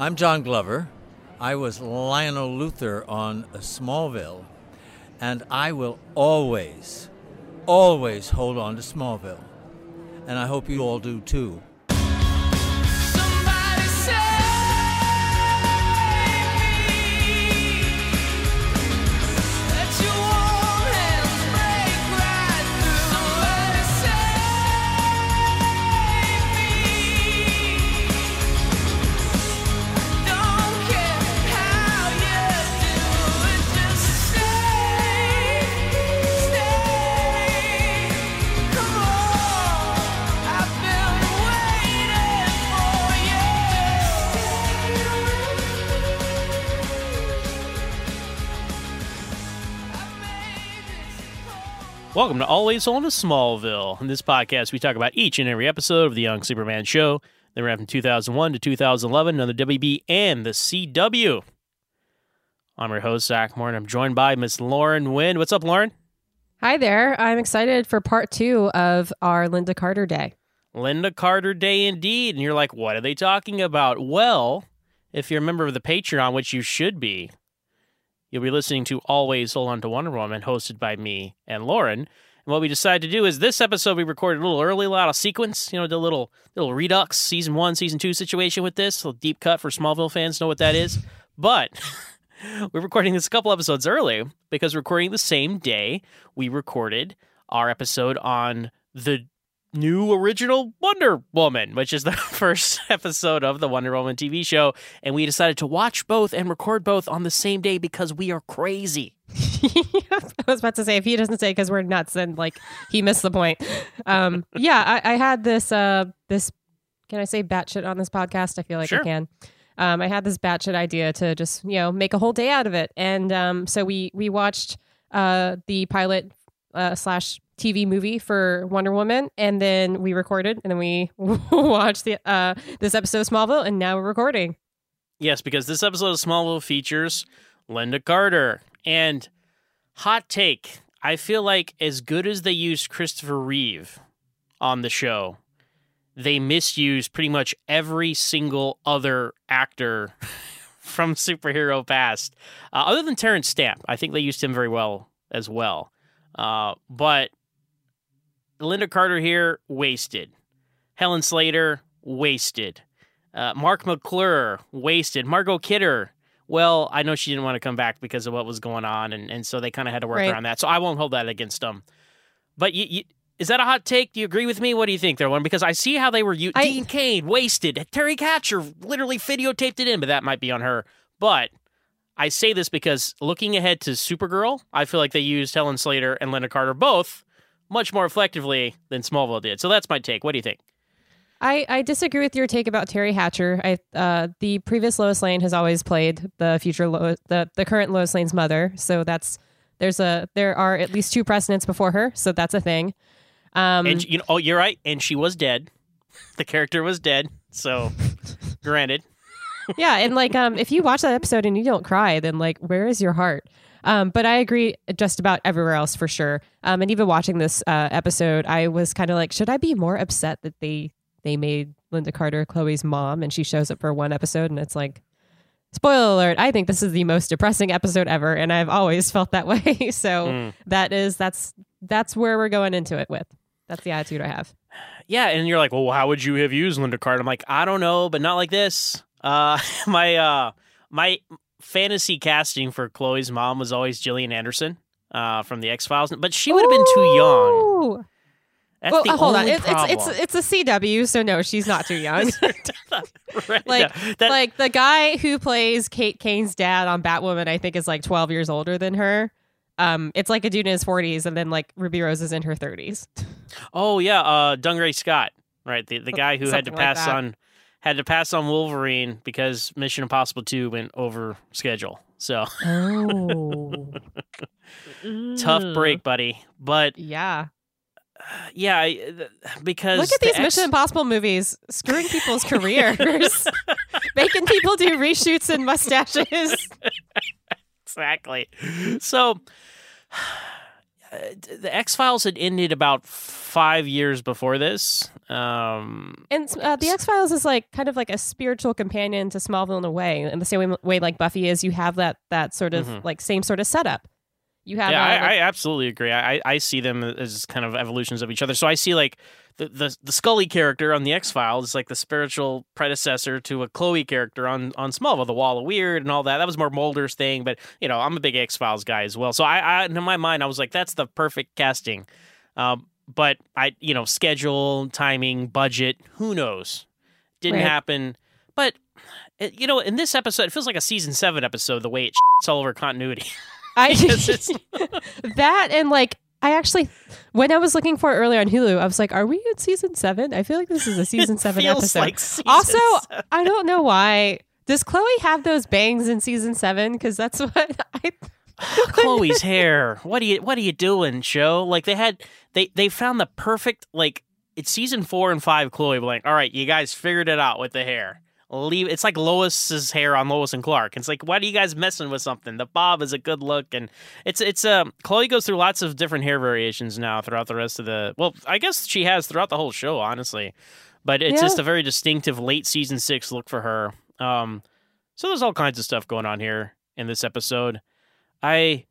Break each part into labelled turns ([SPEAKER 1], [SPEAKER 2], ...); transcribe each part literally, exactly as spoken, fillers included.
[SPEAKER 1] I'm John Glover. I was Lionel Luthor on Smallville, and I will always, always hold on to Smallville. And I hope you all do too.
[SPEAKER 2] Somebody save me. Let your warm hands break right through. Somebody save me. Don't care how you do it, just stay, stay. Come on, I've been waiting for you.
[SPEAKER 3] Welcome to Always on to Smallville. In this podcast, we talk about each and every episode of The Young Superman Show. They ran from two thousand one to two thousand eleven on the W B and the C W. I'm your host, Zach Moore, and I'm joined by Miss Lauren Wynn. What's up, Lauren?
[SPEAKER 4] Hi there. I'm excited for part two of our Linda Carter Day.
[SPEAKER 3] Linda Carter Day indeed. And you're like, what are they talking about? Well, if you're a member of the Patreon, which you should be, you'll be listening to Always Hold On to Wonder Woman, hosted by me and Lauren. And what we decided to do is this episode we recorded a little early, a lot of sequence, you know, the little little redux, season one, season two situation with this. A little deep cut for Smallville fans know what that is. But we're recording this a couple episodes early because we're recording the same day we recorded our episode on the new original Wonder Woman, which is the first episode of the Wonder Woman T V show. And we decided to watch both and record both on the same day because we are crazy.
[SPEAKER 4] I was about to say, if he doesn't say because we're nuts, then like he missed the point. Um, yeah, I, I had this, uh, this, can I say batshit on this podcast? I feel like
[SPEAKER 3] Sure.
[SPEAKER 4] I can. Um, I had this batshit idea to just, you know, make a whole day out of it. And um, so we, we watched uh, the pilot uh, slash T V movie for Wonder Woman, and then we recorded, and then we watched the uh, this episode of Smallville, and now we're recording.
[SPEAKER 3] Yes, because this episode of Smallville features Linda Carter. And hot take, I feel like as good as they used Christopher Reeve on the show, they misused pretty much every single other actor from superhero past. Uh, other than Terrence Stamp, I think they used him very well as well. Uh, but Linda Carter here, wasted. Helen Slater, wasted. Uh, Mark McClure, wasted. Margot Kidder, well, I know she didn't want to come back because of what was going on, and, and so they kind of had to work
[SPEAKER 4] Right.
[SPEAKER 3] around that. So I won't hold that against them. But you, you, is that a hot take? Do you agree with me? What do you think there, one? Because I see how they were... U-
[SPEAKER 4] I-
[SPEAKER 3] Dean Cain, wasted. Terry Hatcher literally videotaped it in, but that might be on her. But I say this because looking ahead to Supergirl, I feel like they used Helen Slater and Linda Carter both much more effectively than Smallville did. So that's my take. What do you think?
[SPEAKER 4] I, I disagree with your take about Terry Hatcher. I uh, the previous Lois Lane has always played the future Lo- the the current Lois Lane's mother. So that's there's a there are at least two precedents before her. So that's a thing. Um,
[SPEAKER 3] And you know, oh, you're right. And she was dead. The character was dead. So, granted.
[SPEAKER 4] yeah, and like um, if you watch that episode and you don't cry, then like where is your heart? Um, but I agree just about everywhere else for sure. Um, and even watching this uh, episode, I was kind of like, should I be more upset that they they made Linda Carter Chloe's mom and she shows up for one episode and it's like, spoiler alert, I think this is the most depressing episode ever, and I've always felt that way. so
[SPEAKER 3] Mm.
[SPEAKER 4] that is that's that's where we're going into it with. That's the attitude I have.
[SPEAKER 3] Yeah, and you're like, well, how would you have used Linda Carter? I'm like, I don't know, but not like this. Uh, my uh, my fantasy casting for Chloe's mom was always Gillian Anderson uh, from the X-Files, but she would have been too young.
[SPEAKER 4] Ooh.
[SPEAKER 3] That's
[SPEAKER 4] Well,
[SPEAKER 3] the
[SPEAKER 4] uh, hold on.
[SPEAKER 3] only
[SPEAKER 4] It, it's
[SPEAKER 3] problem.
[SPEAKER 4] it's it's a C W, so no, she's not too young.
[SPEAKER 3] Right,
[SPEAKER 4] like
[SPEAKER 3] no, that-
[SPEAKER 4] like the guy who plays Kate Kane's dad on Batwoman, I think is like twelve years older than her. Um, it's like a dude in his forties, and then like Ruby Rose is in her thirties.
[SPEAKER 3] Oh yeah, uh, Dungray Scott, right? The the guy who had to
[SPEAKER 4] Something like
[SPEAKER 3] pass
[SPEAKER 4] that.
[SPEAKER 3] on had to pass on Wolverine because Mission Impossible two went over schedule. So
[SPEAKER 4] Oh,
[SPEAKER 3] tough break, buddy. But
[SPEAKER 4] yeah.
[SPEAKER 3] yeah, I- th- because
[SPEAKER 4] Look at
[SPEAKER 3] the
[SPEAKER 4] these
[SPEAKER 3] X-
[SPEAKER 4] Mission Impossible movies, screwing people's careers, making people do reshoots and mustaches.
[SPEAKER 3] Exactly. So uh, the X-Files had ended about five years before this, Um,
[SPEAKER 4] And uh, the X Files is like kind of like a spiritual companion to Smallville in a way, in the same way, way like Buffy is. You have that that sort of
[SPEAKER 3] Mhm.
[SPEAKER 4] like same sort of setup. You have
[SPEAKER 3] yeah,
[SPEAKER 4] uh,
[SPEAKER 3] I,
[SPEAKER 4] like-
[SPEAKER 3] I absolutely agree. I, I see them as kind of evolutions of each other. So I see like the the, the Scully character on the X Files is like the spiritual predecessor to a Chloe character on on Smallville, the Wall of Weird and all that. That was more Mulder's thing, but you know, I'm a big X Files guy as well. So I, I in my mind, I was like, that's the perfect casting. Um, but I, you know, schedule, timing, budget, who knows? Didn't
[SPEAKER 4] Right.
[SPEAKER 3] happen. But it, you know, in this episode, it feels like a season seven episode. The way it shits all over continuity.
[SPEAKER 4] I
[SPEAKER 3] Because it's-
[SPEAKER 4] that and like I actually when I was looking for it earlier on Hulu, I was like, "Are we in season seven? I feel like this is a season
[SPEAKER 3] It
[SPEAKER 4] seven
[SPEAKER 3] feels
[SPEAKER 4] episode."
[SPEAKER 3] like season
[SPEAKER 4] also,
[SPEAKER 3] seven.
[SPEAKER 4] I don't know why. Does Chloe have those bangs in season seven? Because that's what I.
[SPEAKER 3] Chloe's hair. What are you what are you doing, show? Like they had they they found the perfect like it's season four and five Chloe like, all right, you guys figured it out with the hair. Leave it's like Lois's hair on Lois and Clark. It's like, why are you guys messing with something? The bob is a good look, and it's it's um Chloe goes through lots of different hair variations now throughout the rest of the well, I guess she has throughout the whole show, honestly. But it's
[SPEAKER 4] Yeah.
[SPEAKER 3] just a very distinctive late season six look for her. Um so there's all kinds of stuff going on here in this episode. I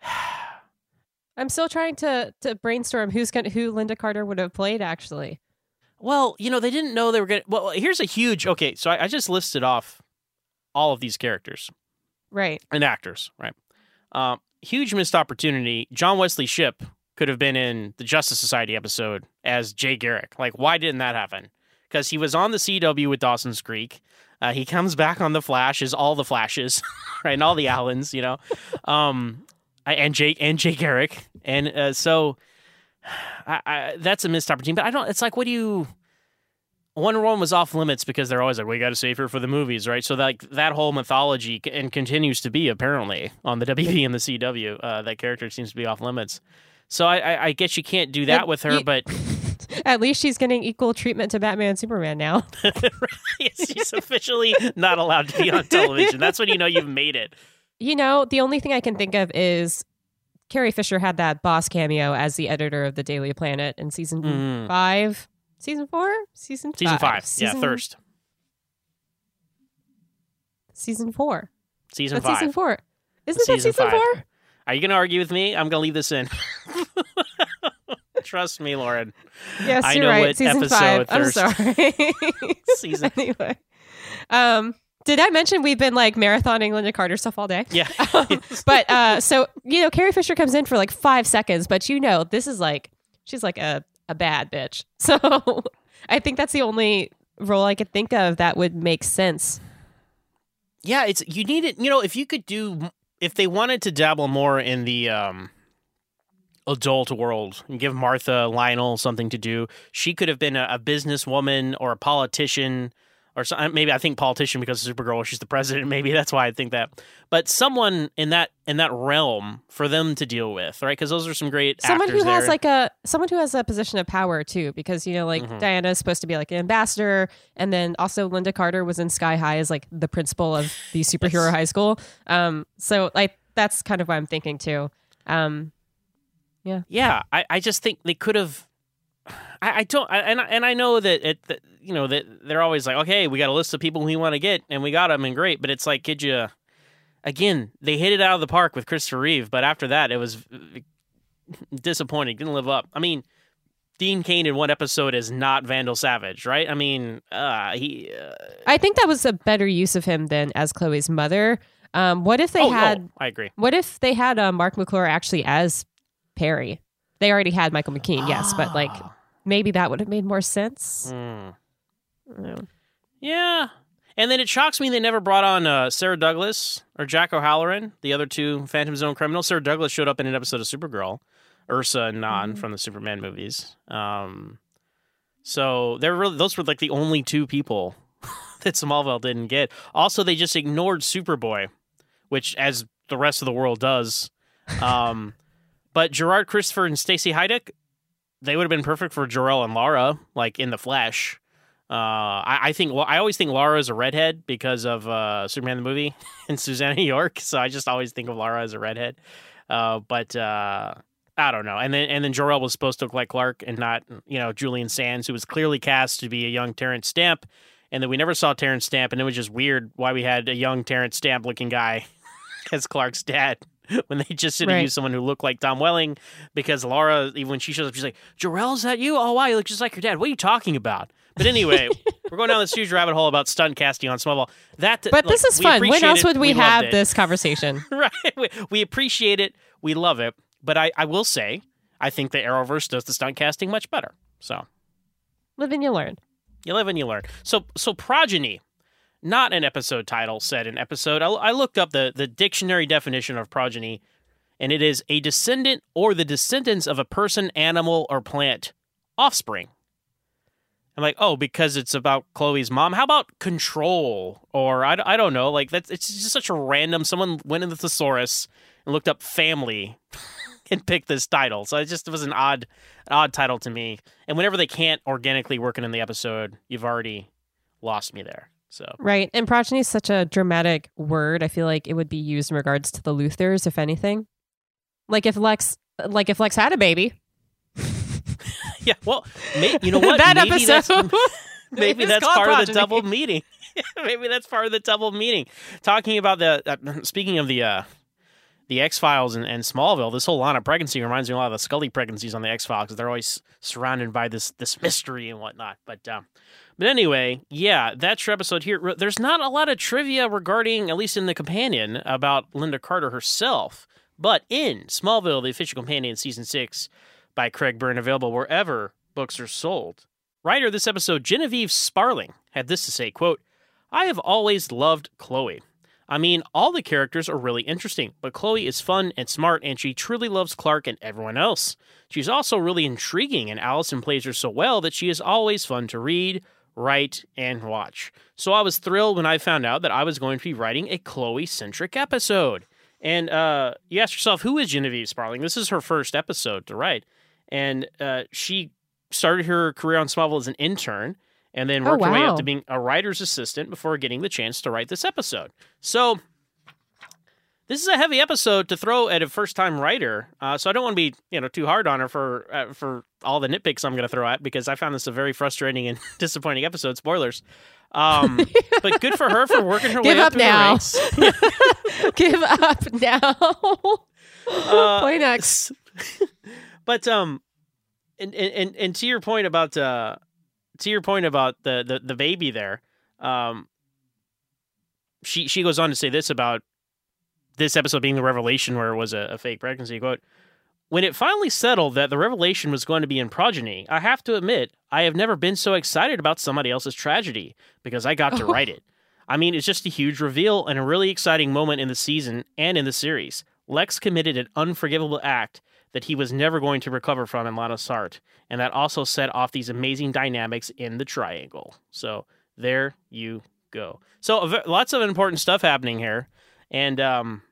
[SPEAKER 4] I'm still trying to to brainstorm who's gonna who Linda Carter would have played actually.
[SPEAKER 3] Well, you know, they didn't know they were going to. Well, here's a huge. Okay, so I, I just listed off all of these characters
[SPEAKER 4] Right.
[SPEAKER 3] and actors, right? Um, huge missed opportunity. John Wesley Shipp could have been in the Justice Society episode as Jay Garrick. Like, why didn't that happen? Because he was on the C W with Dawson's Creek. Uh, he comes back on the Flash as all the Flashes, right? And all the Allens, you know, um, I- and Jake and Jay Garrick, and uh, so. I, I, that's a missed opportunity, but I don't. It's like, what do you? Wonder Woman was off limits because they're always like, we got to save her for the movies, right? So like that whole mythology c- and continues to be apparently on the W B and the C W. Uh, that character seems to be off limits. So I, I, I guess you can't do that
[SPEAKER 4] It-
[SPEAKER 3] with her,
[SPEAKER 4] you-
[SPEAKER 3] but
[SPEAKER 4] At least she's getting equal treatment to Batman and Superman now.
[SPEAKER 3] she's officially not allowed to be on television. That's when you know you've made it.
[SPEAKER 4] You know, the only thing I can think of is Carrie Fisher had that boss cameo as the editor of the Daily Planet in season
[SPEAKER 3] Mm.
[SPEAKER 4] five. Season four? Season
[SPEAKER 3] Season five,
[SPEAKER 4] Season,
[SPEAKER 3] yeah, Thirst.
[SPEAKER 4] Season four.
[SPEAKER 3] Season
[SPEAKER 4] That's
[SPEAKER 3] five.
[SPEAKER 4] season four. Isn't that
[SPEAKER 3] Season
[SPEAKER 4] season
[SPEAKER 3] five.
[SPEAKER 4] four?
[SPEAKER 3] Are you going to argue with me? I'm going to leave this in. Trust me, Lauren.
[SPEAKER 4] Yes,
[SPEAKER 3] I
[SPEAKER 4] you're
[SPEAKER 3] know
[SPEAKER 4] right.
[SPEAKER 3] what
[SPEAKER 4] Season
[SPEAKER 3] episode
[SPEAKER 4] five. I'm
[SPEAKER 3] Thirst-
[SPEAKER 4] sorry.
[SPEAKER 3] Season-
[SPEAKER 4] Anyway. Um, did I mention we've been like marathoning Linda Carter stuff all day?
[SPEAKER 3] Yeah.
[SPEAKER 4] Um, but uh, so you know, Carrie Fisher comes in for like five seconds, but you know, this is like she's like a, a bad bitch. So I think that's the only role I could think of that would make sense.
[SPEAKER 3] Yeah, it's you need it. You know, if you could do, if they wanted to dabble more in the um, adult world and give Martha Lionel something to do, she could have been a, a businesswoman or a politician or so, maybe I think politician because of Supergirl, she's the president. Maybe that's why I think that. But someone in that in that realm for them to deal with, right? Because those are some great
[SPEAKER 4] Someone
[SPEAKER 3] actors
[SPEAKER 4] who has
[SPEAKER 3] there.
[SPEAKER 4] like a someone who has a position of power too, because you know, like
[SPEAKER 3] Mhm.
[SPEAKER 4] Diana is supposed to be like an ambassador, and then also Linda Carter was in Sky High as like the principal of the superhero
[SPEAKER 3] Yes.
[SPEAKER 4] high school. Um, so like that's kind of what I'm thinking too. Um,
[SPEAKER 3] Yeah, I, I just think they could have. I, I don't, I, and I- and I know that it, that, you know, that they're always like, okay, we got a list of people we want to get, and we got them, and great. But it's like, could you? Again, they hit it out of the park with Christopher Reeve, but after that, it was disappointing. Didn't live up. I mean, Dean Cain in one episode is not Vandal Savage, right? I mean, uh, he. Uh,
[SPEAKER 4] I think that was a better use of him than as Chloe's mother. Um, what if they
[SPEAKER 3] oh,
[SPEAKER 4] had?
[SPEAKER 3] oh, I agree.
[SPEAKER 4] What if they had uh, Mark McClure actually as Perry? They already had Michael McKean, yes, but like maybe that would have made more sense.
[SPEAKER 3] Mm.
[SPEAKER 4] I don't know.
[SPEAKER 3] Yeah. And then it shocks me they never brought on uh, Sarah Douglas or Jack O'Halloran, the other two Phantom Zone criminals. Sarah Douglas showed up in an episode of Supergirl, Ursa and Nan from the Superman movies. Um, so they're really, those were like the only two people that Smallville didn't get. Also, they just ignored Superboy, which as the rest of the world does. Um, but Gerard Christopher and Stacey Heideck, they would have been perfect for Jor-El and Lara, like in the Flash. Uh, I, I think well, I always think Lara is a redhead because of uh, Superman the movie and Susanna York. So I just always think of Lara as a redhead. Uh, but uh, I don't know. And then and then Jor-El was supposed to look like Clark and not, you know, Julian Sands, who was clearly cast to be a young Terrence Stamp. And then we never saw Terrence Stamp, and it was just weird why we had a young Terrence Stamp looking guy as Clark's dad when they just should have
[SPEAKER 4] Right.
[SPEAKER 3] used someone who looked like Tom Welling, because Laura, even when she shows up, she's like, Jor-El, is that you? Oh, wow, you look just like your dad. What are you talking about? But anyway, we're going down this huge rabbit hole about stunt casting on Smallville. That,
[SPEAKER 4] But this
[SPEAKER 3] look,
[SPEAKER 4] is
[SPEAKER 3] we
[SPEAKER 4] fun. When
[SPEAKER 3] appreciate
[SPEAKER 4] else
[SPEAKER 3] it.
[SPEAKER 4] would we,
[SPEAKER 3] We loved
[SPEAKER 4] have
[SPEAKER 3] it.
[SPEAKER 4] this conversation?
[SPEAKER 3] Right. We, we appreciate it. We love it. But I, I will say, I think the Arrowverse does the stunt casting much better. So
[SPEAKER 4] Live and you learn.
[SPEAKER 3] you live and you learn. So so Progeny, not an episode title, said an episode. I, I looked up the, the dictionary definition of progeny, and it is a descendant or the descendants of a person, animal, or plant. Offspring. I'm like, oh, because it's about Chloe's mom. How about control? Or I, I don't know. Like that's it's just such a random. Someone went in the thesaurus and looked up family and picked this title. So it just was an odd, an odd title to me. And whenever they can't organically work it in the episode, you've already lost me there. So
[SPEAKER 4] Right. And progeny is such a dramatic word. I feel like it would be used in regards to the Luthers, if anything. Like if Lex, like if Lex had a baby.
[SPEAKER 3] yeah, well, may, you know what?
[SPEAKER 4] that
[SPEAKER 3] maybe
[SPEAKER 4] episode.
[SPEAKER 3] That's, maybe
[SPEAKER 4] It's
[SPEAKER 3] that's
[SPEAKER 4] called
[SPEAKER 3] part of the
[SPEAKER 4] progeny.
[SPEAKER 3] double meeting. Maybe that's part of the double meeting. Talking about the uh, speaking of the uh, the X-Files and, and Smallville, this whole line of pregnancy reminds me a lot of the Scully pregnancies on the X-Files, because they're always surrounded by this this mystery and whatnot. But um, but anyway, yeah, that's your episode here. There's not a lot of trivia regarding, at least in the companion, about Linda Carter herself. But in Smallville, the official companion, season six, by Craig Byrne, available wherever books are sold. Writer of this episode, Genevieve Sparling, had this to say, quote, I have always loved Chloe. I mean, all the characters are really interesting, but Chloe is fun and smart, and she truly loves Clark and everyone else. She's also really intriguing, and Allison plays her so well that she is always fun to read, write, and watch. So I was thrilled when I found out that I was going to be writing a Chloe-centric episode. And uh, you ask yourself, who is Genevieve Sparling? This is her first episode to write. And uh, she started her career on Smallville as an intern, and then
[SPEAKER 4] Oh,
[SPEAKER 3] worked her way
[SPEAKER 4] wow.
[SPEAKER 3] up to being a writer's assistant before getting the chance to write this episode. So this is a heavy episode to throw at a first-time writer. Uh, so I don't want to be, you know, too hard on her for uh, for all the nitpicks I'm going to throw at, because I found this a very frustrating and disappointing episode. Spoilers. Um, but good for her for working her
[SPEAKER 4] Give
[SPEAKER 3] way up,
[SPEAKER 4] up
[SPEAKER 3] through
[SPEAKER 4] now.
[SPEAKER 3] the ranks.
[SPEAKER 4] Give up now.
[SPEAKER 3] Uh,
[SPEAKER 4] Point X.
[SPEAKER 3] But um, and, and and to your point about uh, to your point about the the, the baby there, um, she she goes on to say this about this episode being the revelation where it was a, a fake pregnancy. Quote, when it finally settled that the revelation was going to be in progeny, I have to admit, I have never been so excited about somebody else's tragedy, because I got to
[SPEAKER 4] Oh.
[SPEAKER 3] write it. I mean, it's just a huge reveal and a really exciting moment in the season and in the series. Lex committed an unforgivable act that he was never going to recover from in Lana's heart, and that also set off these amazing dynamics in the triangle. So there you go. So uh, lots of important stuff happening here, and um,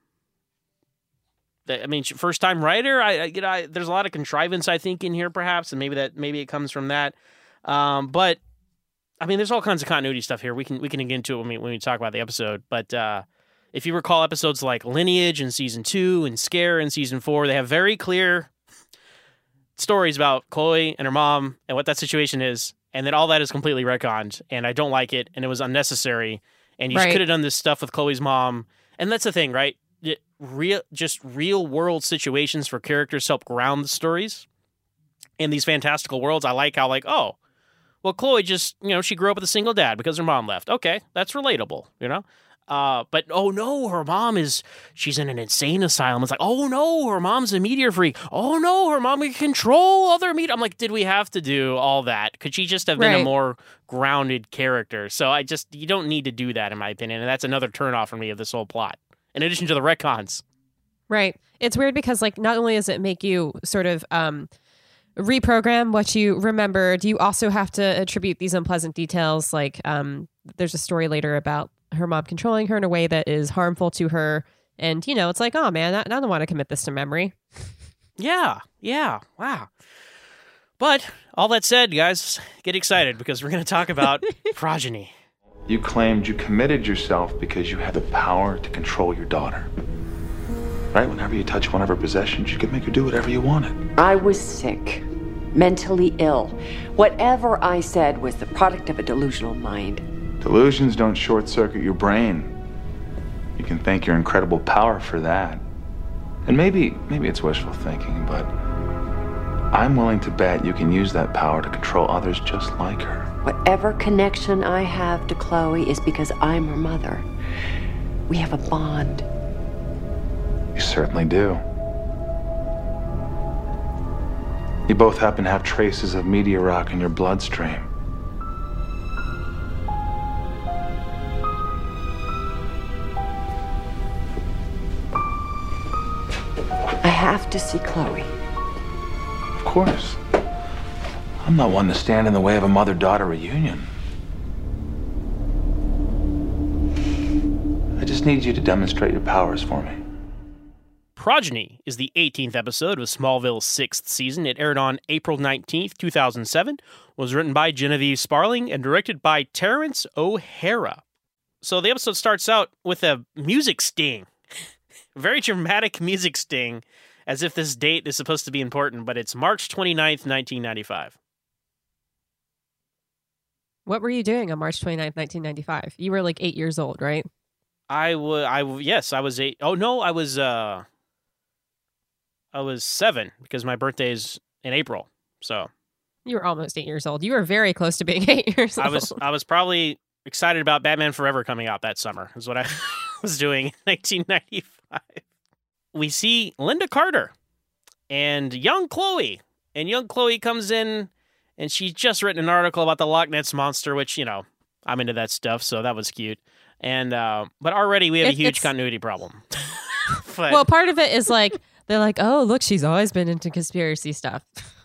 [SPEAKER 3] I mean, first time writer. I, I you know, I, there's a lot of contrivance, I think, in here, perhaps, and maybe that maybe it comes from that. Um, but I mean, there's all kinds of continuity stuff here. We can we can get into it when we when we talk about the episode. But uh, if you recall episodes like Lineage in season two and Scare in season four, they have very clear stories about Chloe and her mom and what that situation is, and then all that is completely retconned. And I don't like it, and it was unnecessary. And you
[SPEAKER 4] Right.
[SPEAKER 3] could have done this stuff with Chloe's mom. And that's the thing, right? It, real, just real world situations for characters help ground the stories in these fantastical worlds. I like how, like, oh, well, Chloe just, you know, she grew up with a single dad because her mom left. Okay, that's relatable, you know? Uh, but, oh, no, her mom is, she's in an insane asylum. It's like, oh, no, her mom's a meteor freak. Oh, no, her mom can control other meteor. I'm like, did we have to do all that? Could she just have been a
[SPEAKER 4] Right.
[SPEAKER 3] more grounded character? So I just, you don't need to do that, in my opinion. And that's another turnoff for me of this whole plot, in addition to the retcons.
[SPEAKER 4] Right. It's weird because, like, not only does it make you sort of um, reprogram what you remembered, you also have to attribute these unpleasant details. Like, um, there's a story later about her mom controlling her in a way that is harmful to her. And, you know, it's like, oh, man, I, I don't want to commit this to memory.
[SPEAKER 3] Yeah, yeah, wow. But all that said, guys, get excited because we're going to talk about progeny.
[SPEAKER 5] You claimed you committed yourself because you had the power to control your daughter. right? Whenever you touch one of her possessions, you could make her do whatever you wanted.
[SPEAKER 6] I was sick, mentally ill. Whatever I said was the product of a delusional mind.
[SPEAKER 5] Delusions don't short-circuit your brain. You can thank your incredible power for that. And maybe, maybe it's wishful thinking, but I'm willing to bet you can use that power to control others just like her.
[SPEAKER 6] Whatever connection I have to Chloe is because I'm her mother. We have a bond.
[SPEAKER 5] You certainly do. You both happen to have traces of meteor rock in your bloodstream.
[SPEAKER 6] I have to see Chloe.
[SPEAKER 5] Of course. I'm not one to stand in the way of a mother-daughter reunion. I just need you to demonstrate your powers for me.
[SPEAKER 3] Progeny is the eighteenth episode of Smallville's sixth season. It aired on April nineteenth, two thousand seven, was written by Genevieve Sparling, and directed by Terrence O'Hara. So the episode starts out with a music sting. Very dramatic music sting, as if this date is supposed to be important, but it's March twenty-ninth, nineteen ninety-five.
[SPEAKER 4] What were you doing on March twenty-ninth, nineteen ninety-five? You were like eight years old, right?
[SPEAKER 3] I would, I w- yes, I was eight. Oh, no, I was, uh, I was seven, because my birthday is in April, so.
[SPEAKER 4] You were almost eight years old. You were very close to being eight years old.
[SPEAKER 3] I was, I was probably excited about Batman Forever coming out that summer, is what I was doing in nineteen ninety-five. We see Linda Carter and young Chloe, and young Chloe comes in, and she's just written an article about the Loch Ness Monster, which, you know, I'm into that stuff, so that was cute. And, uh, but already we have
[SPEAKER 4] It-
[SPEAKER 3] a huge
[SPEAKER 4] it's-
[SPEAKER 3] continuity problem. But
[SPEAKER 4] Well, part of it is like, they're like, oh, look, she's always been into conspiracy stuff.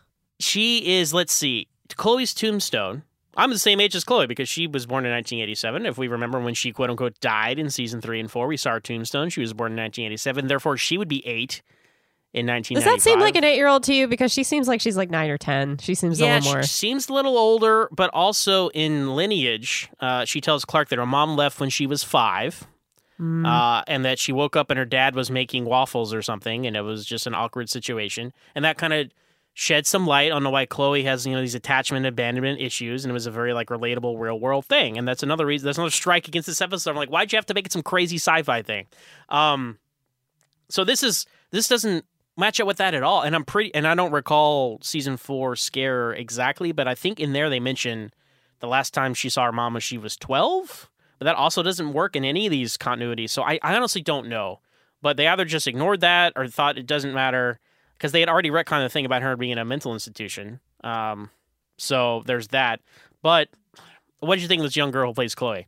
[SPEAKER 3] she is, let's see, Chloe's tombstone. I'm the same age as Chloe because she was born in nineteen eighty-seven. If we remember when she, quote unquote, died in season three and four, we saw her tombstone. She was born in nineteen eighty-seven. Therefore, she would be eight in nineteen
[SPEAKER 4] Does
[SPEAKER 3] ninety-five.
[SPEAKER 4] that seem like an eight-year-old to you? Because she seems like she's like nine or ten. She seems
[SPEAKER 3] Yeah,
[SPEAKER 4] a little more.
[SPEAKER 3] she seems a little older, but also in lineage, uh, she tells Clark that her mom left when she was five,
[SPEAKER 4] Mm.
[SPEAKER 3] uh, and that she woke up and her dad was making waffles or something, and it was just an awkward situation. And that kind of shed some light on why Chloe has, you know, these attachment abandonment issues, and it was a very like relatable real world thing. And that's another reason. That's another strike against this episode. I'm like, why'd you have to make it some crazy sci-fi thing? Um, so this is this doesn't match up with that at all. And I'm pretty, and I don't recall season four scare exactly, but I think in there they mention the last time she saw her mom was she was twelve. But that also doesn't work in any of these continuities. So I, I honestly don't know. But they either just ignored that or thought it doesn't matter because they had already retconned the thing about her being in a mental institution. Um, so there's that. But what did you think of this young girl who plays Chloe?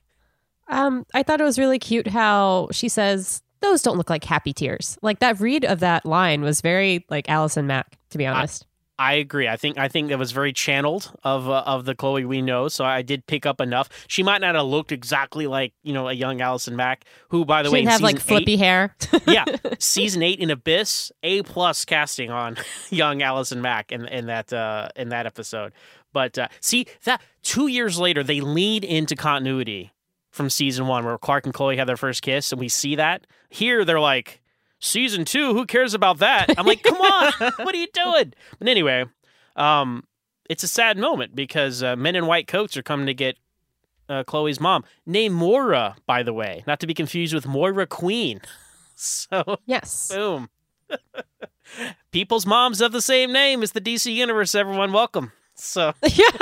[SPEAKER 4] Um, I thought it was really cute how she says, those don't look like happy tears. Like that read of that line was very like Allison Mack, to be honest.
[SPEAKER 3] I agree. I think I think that was very channeled of uh, of the Chloe we know. So I did pick up enough. She might not have looked exactly like, you know, a young Allison Mack, who, by the
[SPEAKER 4] She
[SPEAKER 3] way,
[SPEAKER 4] didn't
[SPEAKER 3] in
[SPEAKER 4] have like
[SPEAKER 3] season
[SPEAKER 4] flippy
[SPEAKER 3] eight,
[SPEAKER 4] hair.
[SPEAKER 3] yeah, season eight in Abyss, A plus casting on young Allison Mack in in that uh, in that episode. But uh, see that two years later, they lead into continuity from season one, where Clark and Chloe have their first kiss, and we see that. Here, they're like, season two, who cares about that? I'm like, come on, what are you doing? But anyway. Um, it's a sad moment because uh, men in white coats are coming to get uh, Chloe's mom, named Moira, by the way, not to be confused with Moira Queen. So,
[SPEAKER 4] Yes.
[SPEAKER 3] boom. People's moms have the same name as the D C Universe, everyone. Welcome. So,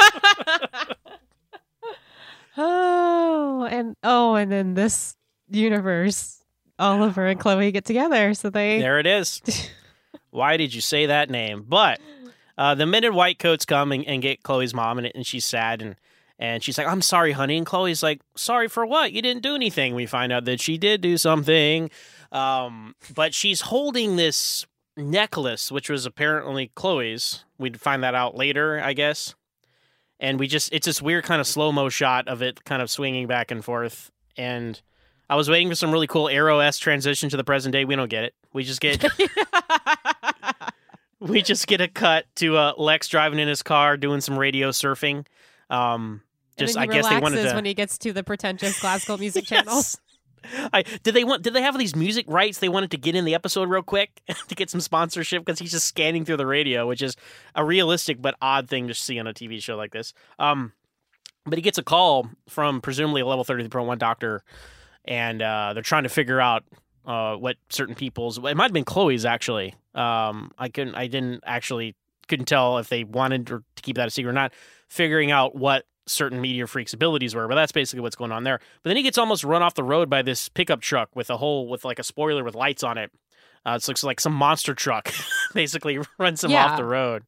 [SPEAKER 4] Oh, and oh, and in this universe, Oliver and Chloe get together. So they
[SPEAKER 3] there it is. Why did you say that name? But uh, the men in white coats come and, and get Chloe's mom, and, and she's sad, and and she's like, I'm sorry, honey. And Chloe's like, sorry for what? You didn't do anything. We find out that she did do something. Um, but she's holding this necklace, which was apparently Chloe's. We'd find that out later, I guess. And we just, it's this weird kind of slow-mo shot of it kind of swinging back and forth. And I was waiting for some really cool Arrow-esque transition to the present day. We don't get it. We just get... We just get a cut to uh, Lex driving in his car, doing some radio surfing. Um, just,
[SPEAKER 4] and
[SPEAKER 3] I
[SPEAKER 4] then he
[SPEAKER 3] guess they wanted
[SPEAKER 4] relaxes
[SPEAKER 3] to.
[SPEAKER 4] when he gets to the pretentious classical music channel.
[SPEAKER 3] Yes. I did they want did they have these music rights they wanted to get in the episode real quick to get some sponsorship because he's just scanning through the radio, which is a realistic but odd thing to see on a T V show like this. Um, but he gets a call from presumably a level thirty-three point one doctor, and uh, they're trying to figure out uh, what certain people's. It might have been Chloe's actually. Um, I couldn't. I didn't actually couldn't tell if they wanted to keep that a secret or not. Figuring out what certain meteor freaks' abilities were, but that's basically what's going on there. But then he gets almost run off the road by this pickup truck with a whole with like a spoiler with lights on it. Uh, it looks like some monster truck, basically runs him
[SPEAKER 4] Yeah.
[SPEAKER 3] off the road.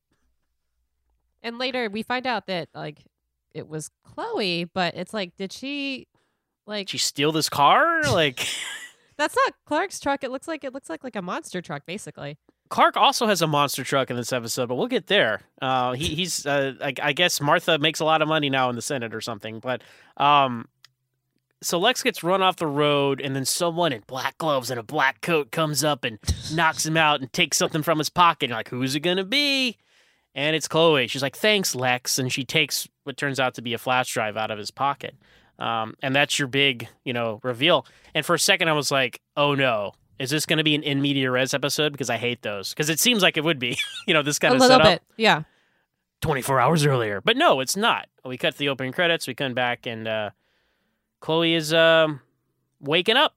[SPEAKER 4] And later we find out that like it was Chloe, but it's like, did she like?
[SPEAKER 3] Did she steal this car? Like,
[SPEAKER 4] That's not Clark's truck. It looks like it looks like like a monster truck, basically.
[SPEAKER 3] Clark also has a monster truck in this episode, but we'll get there. Uh, he, he's, uh, I, I guess Martha makes a lot of money now in the Senate or something. But um, so Lex gets run off the road, and then someone in black gloves and a black coat comes up and knocks him out and takes something from his pocket. You're like, who's it gonna be? And it's Chloe. She's like, thanks, Lex. And she takes what turns out to be a flash drive out of his pocket. Um, and that's your big, you know, reveal. And for a second, I was like, oh no. Is this going to be an in media res episode? Because I hate those. Because it seems like it would be, you know, this kind
[SPEAKER 4] A
[SPEAKER 3] of
[SPEAKER 4] little
[SPEAKER 3] setup
[SPEAKER 4] bit, yeah.
[SPEAKER 3] twenty-four hours earlier. But no, it's not. We cut to the opening credits. We come back, and uh, Chloe is um, waking up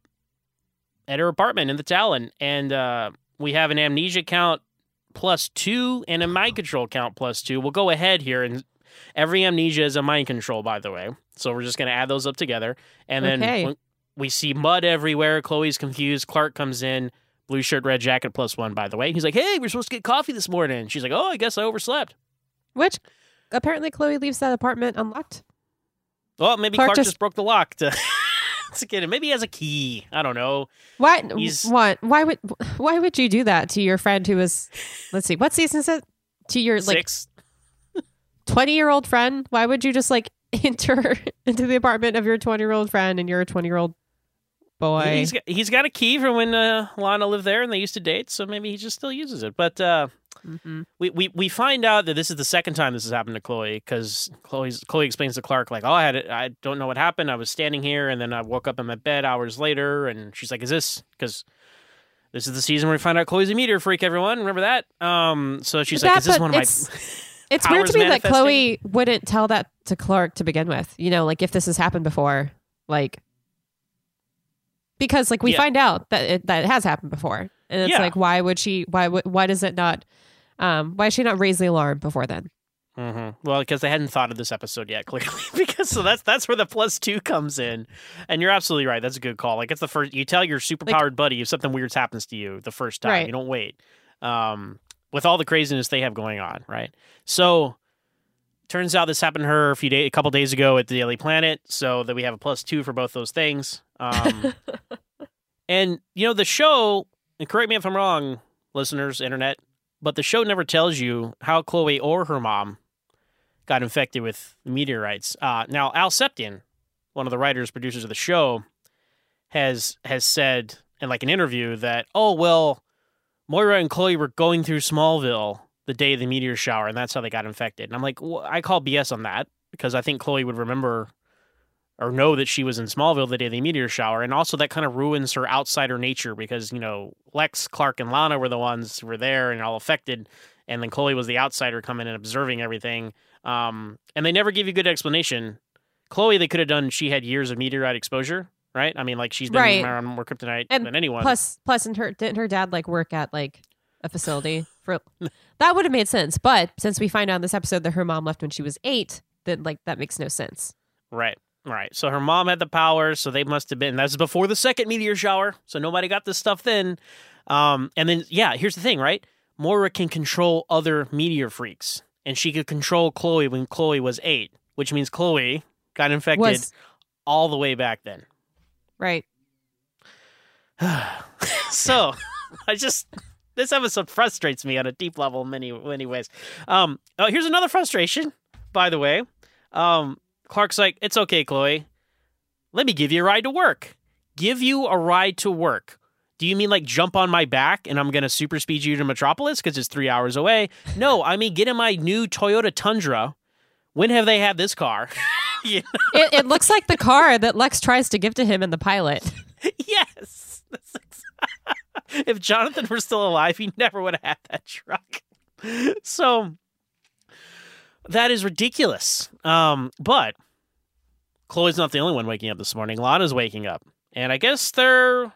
[SPEAKER 3] at her apartment in the Talon. And uh, we have an amnesia count plus two and a mind control count plus two. We'll go ahead here. And every amnesia is a mind control, by the way. So we're just going to add those up together. And then
[SPEAKER 4] Okay.
[SPEAKER 3] when, we see mud everywhere. Chloe's confused. Clark comes in. Blue shirt, red jacket, plus one, by the way. He's like, hey, we're supposed to get coffee this morning. She's like, oh, I guess I overslept.
[SPEAKER 4] Which apparently Chloe leaves that apartment unlocked.
[SPEAKER 3] Well, maybe Clark,
[SPEAKER 4] Clark
[SPEAKER 3] just...
[SPEAKER 4] just-
[SPEAKER 3] broke the lock to, to get him. Maybe he has a key. I don't know.
[SPEAKER 4] Why?
[SPEAKER 3] He's-
[SPEAKER 4] What? Why would? Why would you do that to your friend who is? Let's see. What season is it? To your like
[SPEAKER 3] Six.
[SPEAKER 4] twenty-year-old friend? Why would you just like enter into the apartment of your twenty-year-old friend and you're a twenty-year-old boy?
[SPEAKER 3] He's got, he's got a key from when uh, Lana lived there and they used to date, so maybe he just still uses it. But uh,
[SPEAKER 4] Mm-hmm.
[SPEAKER 3] we, we we find out that this is the second time this has happened to Chloe because Chloe's Chloe explains to Clark like, oh, I had it, I don't know what happened. I was standing here and then I woke up in my bed hours later, and she's like, is this because this is the season where we find out Chloe's a meteor freak? Everyone remember that? Um, so she's
[SPEAKER 4] But
[SPEAKER 3] like,
[SPEAKER 4] that-
[SPEAKER 3] is this
[SPEAKER 4] but
[SPEAKER 3] one of my
[SPEAKER 4] it's- It's weird
[SPEAKER 3] powers
[SPEAKER 4] to me that
[SPEAKER 3] manifesting?
[SPEAKER 4] Chloe wouldn't tell that to Clark to begin with. You know, like if this has happened before, like because like we
[SPEAKER 3] Yeah.
[SPEAKER 4] find out that it, that it has happened before, and it's
[SPEAKER 3] Yeah.
[SPEAKER 4] like why would she? Why would? Why does it not? Um, why does she not raise the alarm before then?
[SPEAKER 3] Mm-hmm. Well, because they hadn't thought of this episode yet, clearly. because so that's that's where the plus two comes in, and you're absolutely right. That's a good call. Like it's the first you tell your superpowered buddy if something weird happens to you the first time.
[SPEAKER 4] Right.
[SPEAKER 3] You don't wait. Um, with all the craziness they have going on, right? So turns out this happened to her a few days, a couple days ago at the Daily Planet. So that we have a plus two for both those things. Um, and you know the show. And correct me if I'm wrong, listeners, internet. But the show never tells you how Chloe or her mom got infected with meteorites. Uh, now, Al Septian, one of the writers, producers of the show, has has said in like an interview that, oh, well, Moira and Chloe were going through Smallville the day of the meteor shower, and that's how they got infected. And I'm like, well, I call B S on that because I think Chloe would remember or know that she was in Smallville the day of the meteor shower. And also that kind of ruins her outsider nature because, you know, Lex, Clark, and Lana were the ones who were there and all affected. And then Chloe was the outsider coming and observing everything. Um, and they never give you good explanation. Chloe, they could have done, she had years of meteorite exposure, right? I mean, like she's been
[SPEAKER 4] Right.
[SPEAKER 3] around more kryptonite
[SPEAKER 4] And
[SPEAKER 3] than anyone.
[SPEAKER 4] Plus, plus, and her didn't her dad like work at like a facility for that would have made sense. But since we find out in this episode that her mom left when she was eight, then like that makes no sense.
[SPEAKER 3] Right. Right. So her mom had the powers, so they must have been. That's before the second meteor shower, so nobody got this stuff then. Um, and then, yeah, here's the thing, right? Moira can control other meteor freaks, and she could control Chloe when Chloe was eight, which means Chloe got infected
[SPEAKER 4] Was
[SPEAKER 3] all the way back then.
[SPEAKER 4] right.
[SPEAKER 3] So I just this episode frustrates me on a deep level in many many ways. Um, oh, here's another frustration, by the way. Um, Clark's like, it's okay, Chloe. Let me give you a ride to work. Give you a ride to work. Do you mean like jump on my back and I'm going to super speed you to Metropolis because it's three hours away? No, I mean get in my new Toyota Tundra. When have they had this car? You know?
[SPEAKER 4] It, it looks like the car that Lex tries to give to him in the pilot.
[SPEAKER 3] Yes. That's ex- if Jonathan were still alive, he never would have had that truck. So that is ridiculous. Um, but Chloe's not the only one waking up this morning. Lana's waking up. And I guess they're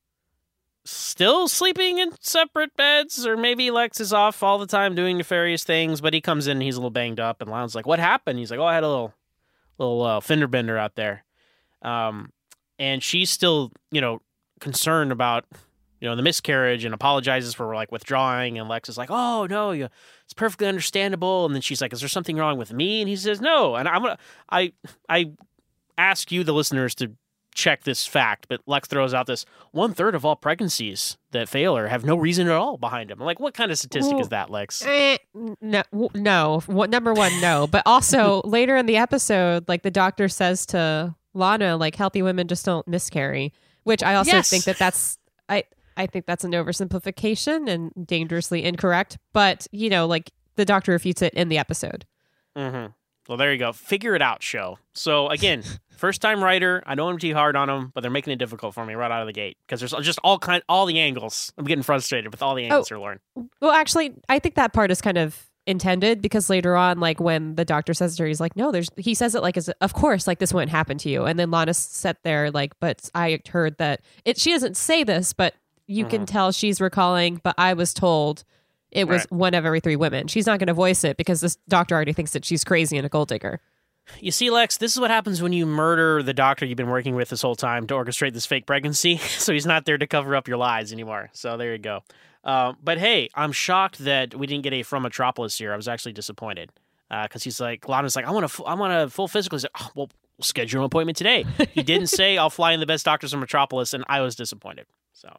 [SPEAKER 3] still sleeping in separate beds, or maybe Lex is off all the time doing nefarious things, but he comes in and he's a little banged up, and Lana's like, what happened? He's like, oh, I had a little little uh, fender bender out there. Um, and she's still, you know, concerned about, you know, the miscarriage and apologizes for like withdrawing. And Lex is like, oh no, you, it's perfectly understandable. And then she's like, is there something wrong with me? And he says, no. And I'm gonna, I, I ask you, the listeners, to check this fact, but Lex throws out this one third of all pregnancies that fail her have no reason at all behind them. I'm like, what kind of statistic
[SPEAKER 4] Well,
[SPEAKER 3] is that, Lex?
[SPEAKER 4] Eh, no, w- no. What, number one, no. But also later in the episode, like the doctor says to Lana, like healthy women just don't miscarry, which I also
[SPEAKER 3] Yes.
[SPEAKER 4] think that that's I I think that's an oversimplification and dangerously incorrect. But you know, like the doctor refutes it in the episode.
[SPEAKER 3] Mm-hmm. Well, there you go. Figure it out, show. So again, first time writer. I know I'm too hard on them, but they're making it difficult for me right out of the gate because there's just all kind, all the angles. I'm getting frustrated with all the angles they're learning.
[SPEAKER 4] Well, actually, I think that part is kind of intended because later on, like when the doctor says to her, he's like, no, there's, he says it like, as of course, like this wouldn't happen to you. And then Lana sat there like, but I heard that it, she doesn't say this, but you
[SPEAKER 3] Mhm.
[SPEAKER 4] can tell she's recalling, but I was told it was
[SPEAKER 3] Right.
[SPEAKER 4] one of every three women. She's not going to voice it because this doctor already thinks that she's crazy and a gold digger.
[SPEAKER 3] You see, Lex, this is what happens when you murder the doctor you've been working with this whole time to orchestrate this fake pregnancy. So he's not there to cover up your lies anymore. So there you go. Uh, but hey, I'm shocked that we didn't get a from Metropolis here. I was actually disappointed because uh, he's like, Lana's like, I want a, I want a full physical. He's like, oh, well, we'll schedule an appointment today. He didn't say I'll fly in the best doctors from Metropolis, and I was disappointed. So.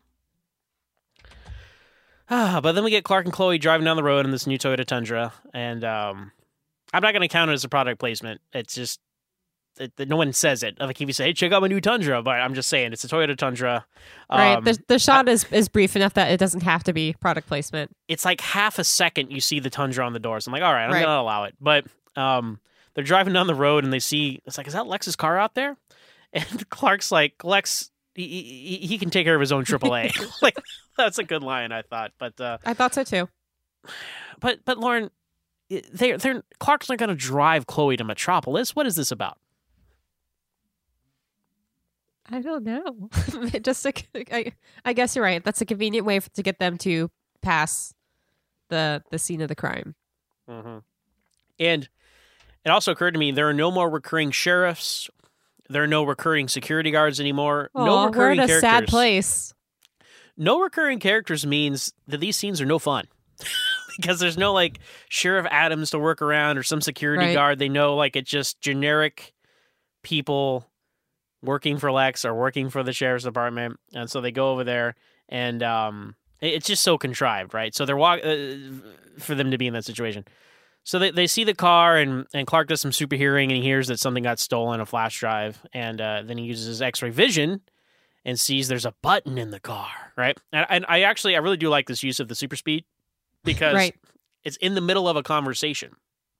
[SPEAKER 3] Ah, but then we get Clark and Chloe driving down the road in this new Toyota Tundra, and um, I'm not going to count it as a product placement. It's just it, no one says it. Like if you say, "Hey, check out my new Tundra," but I'm just saying it's a Toyota Tundra.
[SPEAKER 4] Right.
[SPEAKER 3] Um,
[SPEAKER 4] The, the shot is, is brief enough that it doesn't have to be product placement.
[SPEAKER 3] it's like half a second you see the Tundra on the doors. I'm like, all right, I'm
[SPEAKER 4] Right.
[SPEAKER 3] going to allow it. But um, they're driving down the road and they see it's like, is that Lex's car out there? And Clark's like, Lex, he, he, he can take care of his own triple A. Like that's a good line, I thought. But uh,
[SPEAKER 4] I thought so too.
[SPEAKER 3] but but Lauren, they they're Clark's not going to drive Chloe to Metropolis. What is this about?
[SPEAKER 4] I don't know. Just a, I, I guess you're right. That's a convenient way to get them to pass the the scene of the crime.
[SPEAKER 3] Mm-hmm. And it also occurred to me there are no more recurring sheriffs. There are no recurring security guards anymore. no
[SPEAKER 4] Aw, we're
[SPEAKER 3] recurring
[SPEAKER 4] in a
[SPEAKER 3] characters.
[SPEAKER 4] sad place.
[SPEAKER 3] No recurring characters means that these scenes are no fun. Because there's no like Sheriff Adams to work around or some security
[SPEAKER 4] Right.
[SPEAKER 3] guard. They know like it's just generic people working for Lex or working for the sheriff's department. And so they go over there and um, it- it's just so contrived, right? So they're walk uh, for them to be in that situation. So they, they see the car and, and Clark does some super hearing and he hears that something got stolen, a flash drive. And uh, then he uses his x-ray vision and sees there's a button in the car, right? And, and I actually, I really do like this use of the super speed because
[SPEAKER 4] Right.
[SPEAKER 3] it's in the middle of a conversation.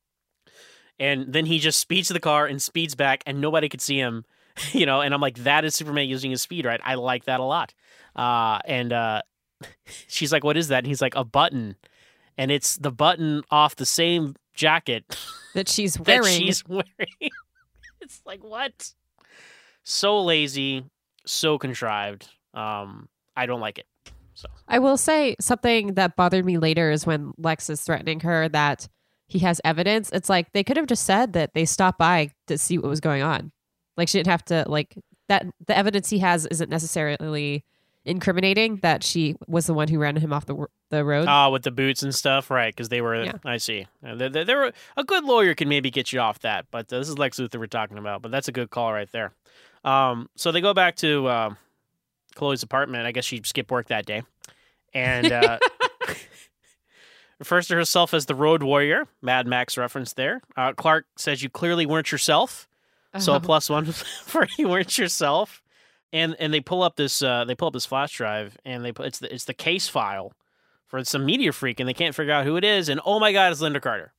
[SPEAKER 3] And then he just speeds to the car and speeds back and nobody could see him, you know, and I'm like, that is Superman using his speed, right? I like that a lot. Uh, and uh, she's like, what is that? And he's like, a button. And it's the button off the same jacket
[SPEAKER 4] That she's
[SPEAKER 3] that
[SPEAKER 4] wearing.
[SPEAKER 3] she's wearing. It's like, what? So lazy, so contrived. Um, I don't like it. So
[SPEAKER 4] I will say something that bothered me later is when Lex is threatening her that he has evidence. It's like they could have just said that they stopped by to see what was going on. Like she didn't have to like that. The evidence he has isn't necessarily incriminating that she was the one who ran him off the the road.
[SPEAKER 3] Ah, with the boots and stuff, right? Because they were.
[SPEAKER 4] Yeah.
[SPEAKER 3] I see. Uh, They, they, they were a good lawyer can maybe get you off that, but uh, this is Lex Luthor we're talking about. But that's a good call right there. Um, so they go back to uh, Chloe's apartment. I guess she skipped work that day, and uh, refers to herself as the Road Warrior. Mad Max reference there. Uh, Clark says you clearly weren't yourself, so a
[SPEAKER 4] Uh-huh.
[SPEAKER 3] plus one for you weren't yourself. And and they pull up this uh, they pull up this flash drive and they put it's the it's the case file for some media freak and they can't figure out who it is and oh my god, it's Linda Carter.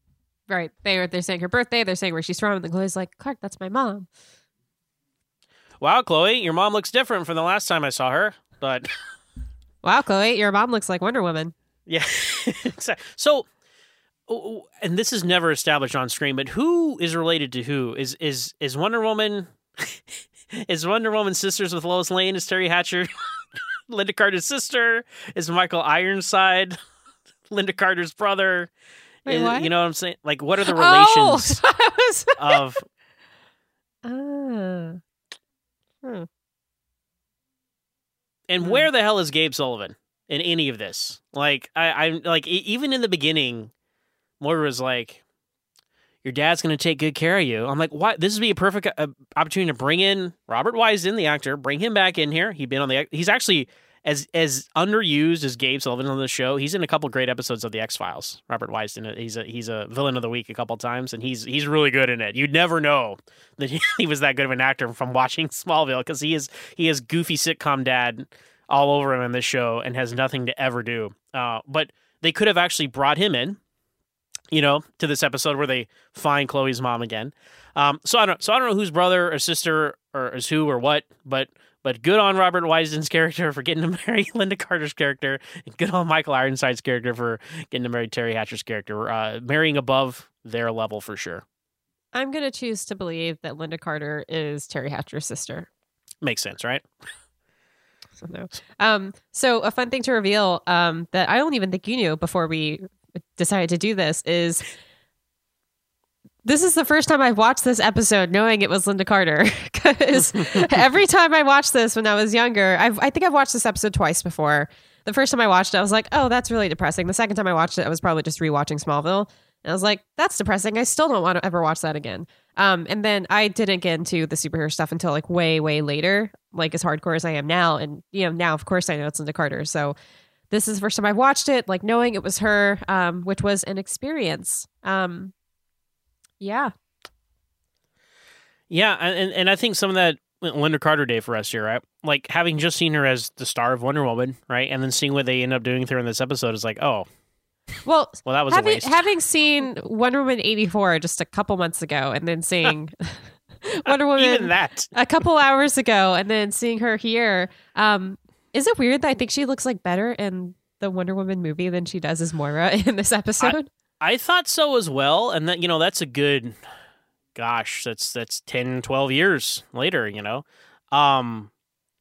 [SPEAKER 4] Right. They're they're saying her birthday. They're saying where she's from. And the Chloe's like, Clark, that's my mom.
[SPEAKER 3] wow, Chloe, your mom looks different from the last time I saw her. But
[SPEAKER 4] Wow, Chloe, your mom looks like Wonder Woman.
[SPEAKER 3] yeah, exactly. So, oh, and this is never established on screen, but who is related to who? Is is is Wonder Woman? Is Wonder Woman sisters with Lois Lane? Is Terry Hatcher Linda Carter's sister? Is Michael Ironside Linda Carter's brother?
[SPEAKER 4] Wait,
[SPEAKER 3] Is-
[SPEAKER 4] what?
[SPEAKER 3] You know what I'm saying? Like, what are the
[SPEAKER 4] Oh,
[SPEAKER 3] relations
[SPEAKER 4] I was-
[SPEAKER 3] of?
[SPEAKER 4] Ah. Hmm.
[SPEAKER 3] And
[SPEAKER 4] Hmm.
[SPEAKER 3] where the hell is Gabe Sullivan in any of this? Like, I, I'm like, e- even in the beginning, Moira was like, "Your dad's going to take good care of you." I'm like, "What? This would be a perfect uh, opportunity to bring in Robert Wisden, the actor, bring him back in here. He'd been on the. He's actually as as underused as Gabe Sullivan on the show. He's in a couple great episodes of the X Files. Robert Wisden. He's a he's a villain of the week a couple times, and he's he's really good in it. You'd never know that he, he was that good of an actor from watching Smallville, because he is he is goofy sitcom dad all over him in this show and has nothing to ever do. Uh, but they could have actually brought him in, you know, to this episode where they find Chloe's mom again. Um, so I don't, so I don't know whose brother or sister or is who or what, but but good on Robert Wisden's character for getting to marry Linda Carter's character, and good on Michael Ironside's character for getting to marry Terry Hatcher's character, uh, marrying above their level for sure.
[SPEAKER 4] I'm going to choose to believe that Linda Carter is Terry Hatcher's sister.
[SPEAKER 3] Makes sense, right?
[SPEAKER 4] So, no. Um, so a fun thing to reveal um, that I don't even think you knew before we decided to do this is this is the first time I've watched this episode knowing it was Linda Carter, because every time I watched this when I was younger, I've, I think I've watched this episode twice before. The first time I watched it, I was like, oh, that's really depressing. The second time I watched it, I was probably just rewatching Smallville. And I was like, that's depressing. I still don't want to ever watch that again. Um, and then I didn't get into the superhero stuff until like way, way later, like as hardcore as I am now. And, you know, now, of course, I know it's Linda Carter. So this is the first time I watched it, like knowing it was her, um, which was an experience. Um, yeah.
[SPEAKER 3] Yeah, and and I think some of that Linda Carter Day for us here, right? Like having just seen her as the star of Wonder Woman, right? And then seeing what they end up doing with her in this episode is like, oh,
[SPEAKER 4] Well,
[SPEAKER 3] well, that was
[SPEAKER 4] having,
[SPEAKER 3] a waste.
[SPEAKER 4] having seen Wonder Woman eighty-four just a couple months ago and then seeing Wonder Woman
[SPEAKER 3] Even that.
[SPEAKER 4] a couple hours ago and then seeing her here, um, is it weird that I think she looks like better in the Wonder Woman movie than she does as Moira in this episode?
[SPEAKER 3] I thought so as well, and that, you know, that's a good, gosh, that's that's ten, twelve years later, you know. Um,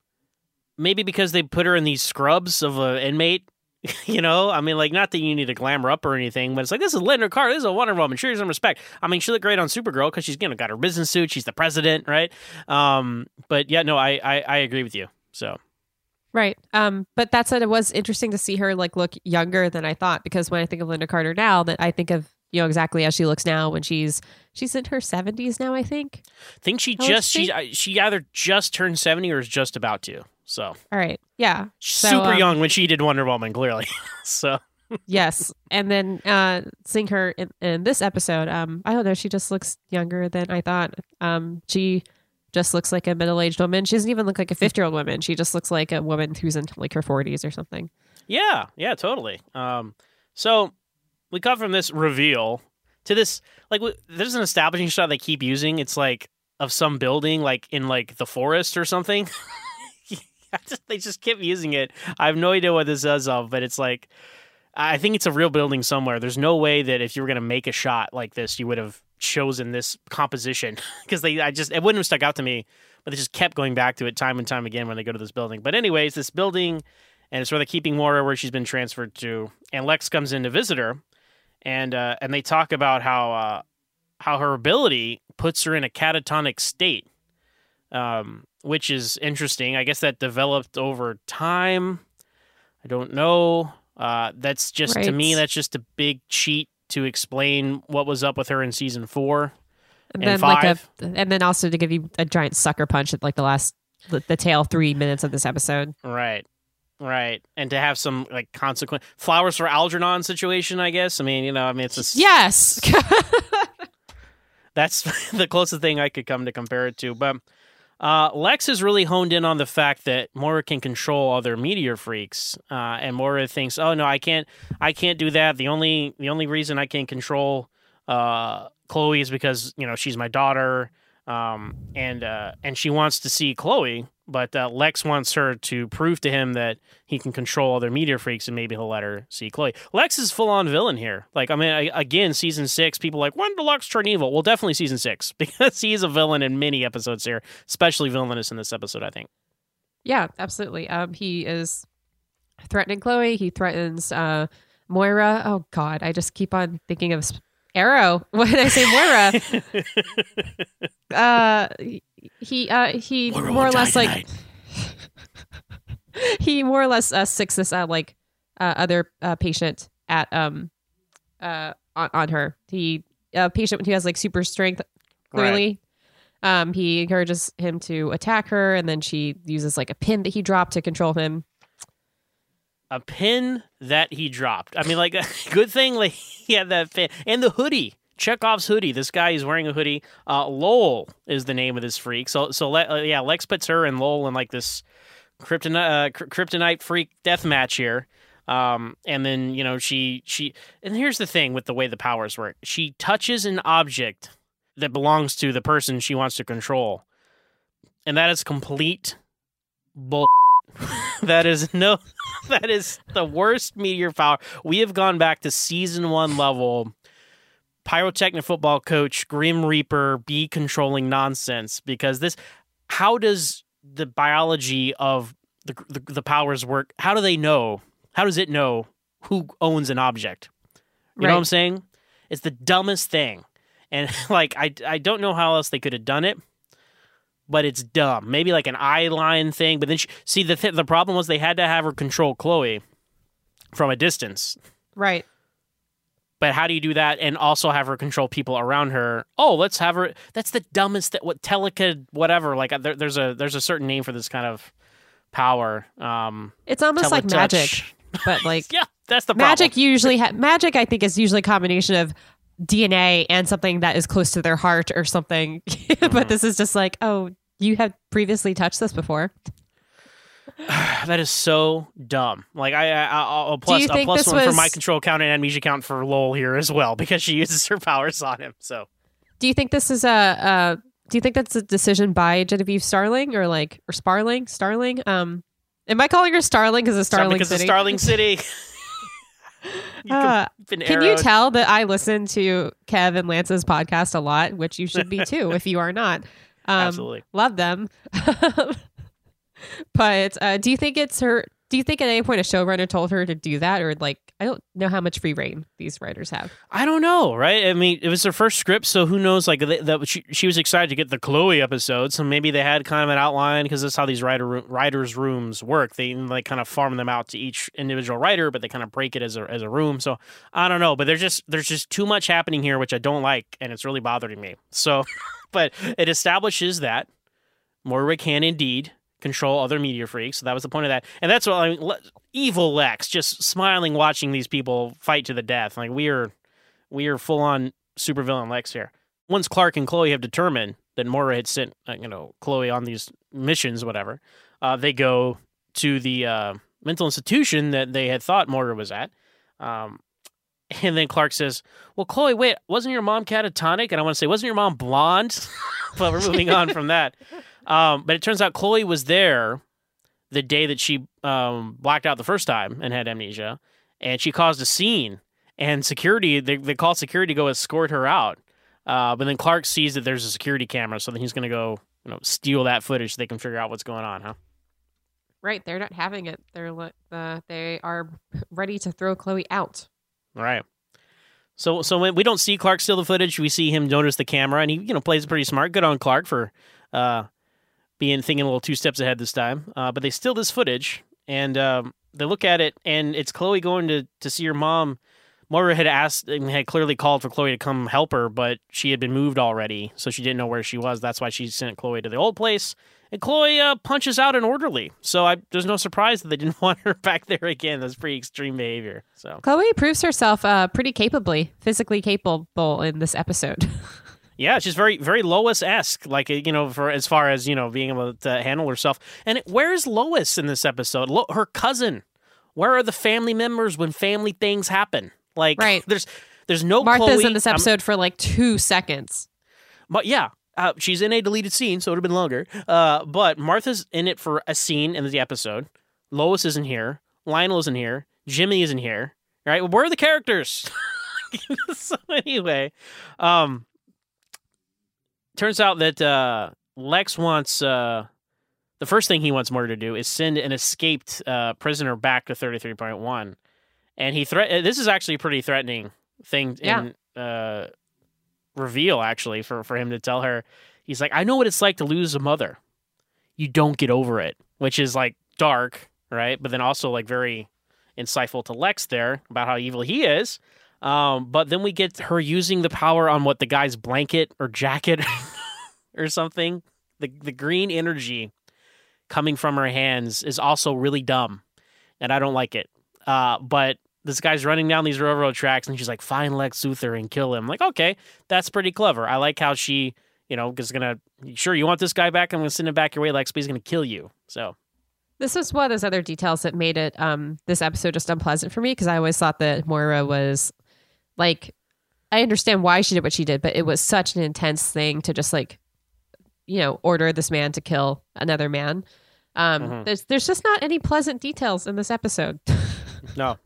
[SPEAKER 3] maybe because they put her in these scrubs of an inmate, you know. I mean, like, not that you need to glam her up or anything, but it's like, this is Linda Carter, this is a Wonder Woman, show her some respect. I mean, she looked great on Supergirl because she's, you know, got her business suit, she's the president, right? Um, but yeah, no, I, I, I agree with you, so.
[SPEAKER 4] Right. Um, but that said, it was interesting to see her like look younger than I thought, because when I think of Linda Carter now, that I think of, you know, exactly as she looks now when she's she's in her seventies now, I think.
[SPEAKER 3] think she
[SPEAKER 4] How old
[SPEAKER 3] just,
[SPEAKER 4] is she?
[SPEAKER 3] she, I- she either just turned seventy or is just about to, so.
[SPEAKER 4] All right. Yeah. So,
[SPEAKER 3] Super
[SPEAKER 4] um,
[SPEAKER 3] young when she did Wonder Woman, clearly, so.
[SPEAKER 4] Yes. And then uh seeing her in, in this episode, um, I don't know, she just looks younger than I thought. Um, she just looks like a middle-aged woman. She doesn't even look like a fifty-year-old woman. She just looks like a woman who's in like her forties or something.
[SPEAKER 3] Yeah, yeah, totally. Um, so we come from this reveal to this, like, w- there's an establishing shot they keep using. It's like of some building, like in like the forest or something. I just- they just keep using it. I have no idea what this is of, but it's like, I think it's a real building somewhere. There's no way that if you were going to make a shot like this, you would have chosen this composition, because they, I just, it wouldn't have stuck out to me, but they just kept going back to it time and time again when they go to this building. But anyways, this building, and it's where they're keeping Moira, where she's been transferred to, and Lex comes in to visit her, and uh, and they talk about how uh, how her ability puts her in a catatonic state, um, which is interesting. I guess that developed over time. I don't know. Uh, that's just, to
[SPEAKER 4] Right.
[SPEAKER 3] me, that's just a big cheat to explain what was up with her in season four.
[SPEAKER 4] And,
[SPEAKER 3] And
[SPEAKER 4] then like a
[SPEAKER 3] five.
[SPEAKER 4] and then also to give you a giant sucker punch at like the last the, the tail three minutes of this episode.
[SPEAKER 3] Right. Right. And to have some like consequent flowers for Algernon situation, I guess. I mean, you know, I mean, it's a, s-
[SPEAKER 4] Yes.
[SPEAKER 3] that's the closest thing I could come to compare it to. But uh, Lex has really honed in on the fact that Moira can control other meteor freaks, uh, and Moira thinks, "Oh no, I can't. I can't do that. The only the only reason I can control uh, Chloe is because, you know, she's my daughter." Um, and uh, and she wants to see Chloe, but uh, Lex wants her to prove to him that he can control other media freaks, and maybe he'll let her see Chloe. Lex is full on villain here. Like, I mean, I, again, season six, people are like, when did Lex turn evil? Well, definitely season six, because he is a villain in many episodes here, especially villainous in this episode, I think.
[SPEAKER 4] Yeah, absolutely. Um, he is threatening Chloe. He threatens uh, Moira. Oh God, I just keep on thinking of Arrow when I say Moira. uh, he uh, he
[SPEAKER 3] Moira
[SPEAKER 4] more or
[SPEAKER 3] will
[SPEAKER 4] less
[SPEAKER 3] die
[SPEAKER 4] like he more or less uh, sicks this uh, like uh, other uh, patient at um uh on, on her. He a patient who has like super strength clearly. Right. Um, he encourages him to attack her, and then she uses like a pin that he dropped to control him.
[SPEAKER 3] A pin that he dropped. I mean, like, good thing like he had that pin. And the hoodie. Chekhov's hoodie. This guy is wearing a hoodie. Uh, Lowell is the name of this freak. So, so Le- uh, yeah, Lex puts her and Lowell in like this kryptonite, uh, kryptonite freak death match here. Um, and then, you know, she, she, and here's the thing with the way the powers work. She touches an object that belongs to the person she wants to control. And that is complete bull. That is no... That is the worst meteor power. We have gone back to season one level pyrotechnic football coach, Grim Reaper, bee controlling nonsense. Because this, how does the biology of the, the the powers work? How do they know? How does it know who owns an object? You
[SPEAKER 4] Right.
[SPEAKER 3] know what I'm saying? It's the dumbest thing. And like, I, I don't know how else they could have done it. But it's dumb. Maybe like an eye line thing. But then, she, see, the th- the problem was they had to have her control Chloe from a distance.
[SPEAKER 4] Right.
[SPEAKER 3] But how do you do that and also have her control people around her? Oh, let's have her. That's the dumbest. That what teleca whatever. Like there, there's a there's a certain name for this kind of power. Um,
[SPEAKER 4] It's almost like
[SPEAKER 3] teletouch.
[SPEAKER 4] magic, but like
[SPEAKER 3] Yeah, that's the problem.
[SPEAKER 4] magic usually ha- magic. I think is usually a combination of D N A and something that is close to their heart or something.
[SPEAKER 3] Mm-hmm.
[SPEAKER 4] But this is just like, oh, you have previously touched this before.
[SPEAKER 3] That is so dumb. Like I, I I'll plus
[SPEAKER 4] you
[SPEAKER 3] a
[SPEAKER 4] think
[SPEAKER 3] plus
[SPEAKER 4] this
[SPEAKER 3] one for
[SPEAKER 4] was-
[SPEAKER 3] my control count and amnesia count for Lowell here as well because she uses her powers on him. So.
[SPEAKER 4] Do you think this is a? Uh, do you think that's a decision by Genevieve Starling or like or Sparling? Starling? Um, am I calling her Starling because of Starling
[SPEAKER 3] because
[SPEAKER 4] City?
[SPEAKER 3] of Starling City. You
[SPEAKER 4] Uh,
[SPEAKER 3] been
[SPEAKER 4] Can you
[SPEAKER 3] arrowed.
[SPEAKER 4] tell that I listen to Kev and Lance's podcast a lot, which you should be too if you are not. Um,
[SPEAKER 3] Absolutely.
[SPEAKER 4] Love them. But uh, do you think it's her? Do you think at any point a showrunner told her to do that, or like I don't know how much free reign these writers have.
[SPEAKER 3] I don't know, right? I mean, it was her first script, so who knows? Like that, that she, she was excited to get the Chloe episode, so maybe they had kind of an outline because that's how these writer writers' rooms work. They like kind of farm them out to each individual writer, but they kind of break it as a as a room. So I don't know, but there's just there's just too much happening here, which I don't like, and it's really bothering me. So, but it establishes that Moira can indeed control other meteor freaks. So that was the point of that. And that's what I mean, le- evil Lex just smiling watching these people fight to the death. Like we are we are full on supervillain Lex here. Once Clark and Chloe have determined that Moira had sent uh, you know Chloe on these missions whatever, uh, they go to the uh, mental institution that they had thought Moira was at. Um, and then Clark says, "Well, Chloe, wait, wasn't your mom catatonic?" And I want to say, "Wasn't your mom blonde?" But we're moving on from that. Um, but it turns out Chloe was there the day that she um, blacked out the first time and had amnesia, and she caused a scene. And security, they, they called security to go escort her out. Uh, but then Clark sees that there's a security camera, so then he's going to go, you know, steal that footage so they can figure out what's going on, huh?
[SPEAKER 4] Right, they're not having it. They're li- uh, they are ready to throw Chloe out.
[SPEAKER 3] All right. So so when we don't see Clark steal the footage, we see him notice the camera, and he you know plays pretty smart. Good on Clark for uh, being thinking a little two steps ahead this time. Uh, but they steal this footage, and um, they look at it, and it's Chloe going to, to see her mom. Moira had asked and had clearly called for Chloe to come help her, but she had been moved already, so she didn't know where she was. That's why she sent Chloe to the old place. And Chloe uh, punches out an orderly, so I, there's no surprise that they didn't want her back there again. That's pretty extreme behavior. So
[SPEAKER 4] Chloe proves herself uh, pretty capably, physically capable in this episode.
[SPEAKER 3] yeah, she's very, very Lois-esque, like, you know, for as far as, you know, being able to handle herself. And where's Lois in this episode? Lo- her cousin. Where are the family members when family things happen? Like,
[SPEAKER 4] Right.
[SPEAKER 3] there's there's no
[SPEAKER 4] Martha's
[SPEAKER 3] Chloe.
[SPEAKER 4] in this
[SPEAKER 3] I'm-
[SPEAKER 4] episode for like two seconds.
[SPEAKER 3] but yeah, Uh, she's in a deleted scene, so it would have been longer. Uh, but Martha's in it for a scene in the episode. Lois isn't here. Lionel isn't here. Jimmy isn't here. Right? Where are the characters? So anyway, um, turns out that uh, Lex wants uh, the first thing he wants Moira to do is send an escaped uh, prisoner back to thirty-three point one, and he threat. This is actually a pretty threatening thing.
[SPEAKER 4] Yeah.
[SPEAKER 3] In, uh, reveal actually for, for him to tell her. He's like, I know what it's like to lose a mother. You don't get over it, which is like dark, right? But then also like very insightful to Lex there about how evil he is. Um, but then we get her using the power on what the guy's blanket or jacket or something. The the green energy coming from her hands is also really dumb, and I don't like it. Uh, but this guy's running down these railroad tracks, and she's like, find Lex Luthor and kill him. I'm like, okay, that's pretty clever. I like how she, you know, is going to, sure, you want this guy back? I'm going to send him back your way, Lex, but he's going to kill you. So
[SPEAKER 4] This was one of those other details that made it um this episode just unpleasant for me, because I always thought that Moira was like, I understand why she did what she did, but it was such an intense thing to just like, you know, order this man to kill another man. Um,
[SPEAKER 3] Mhm.
[SPEAKER 4] There's there's just not any pleasant details in this episode.
[SPEAKER 3] no.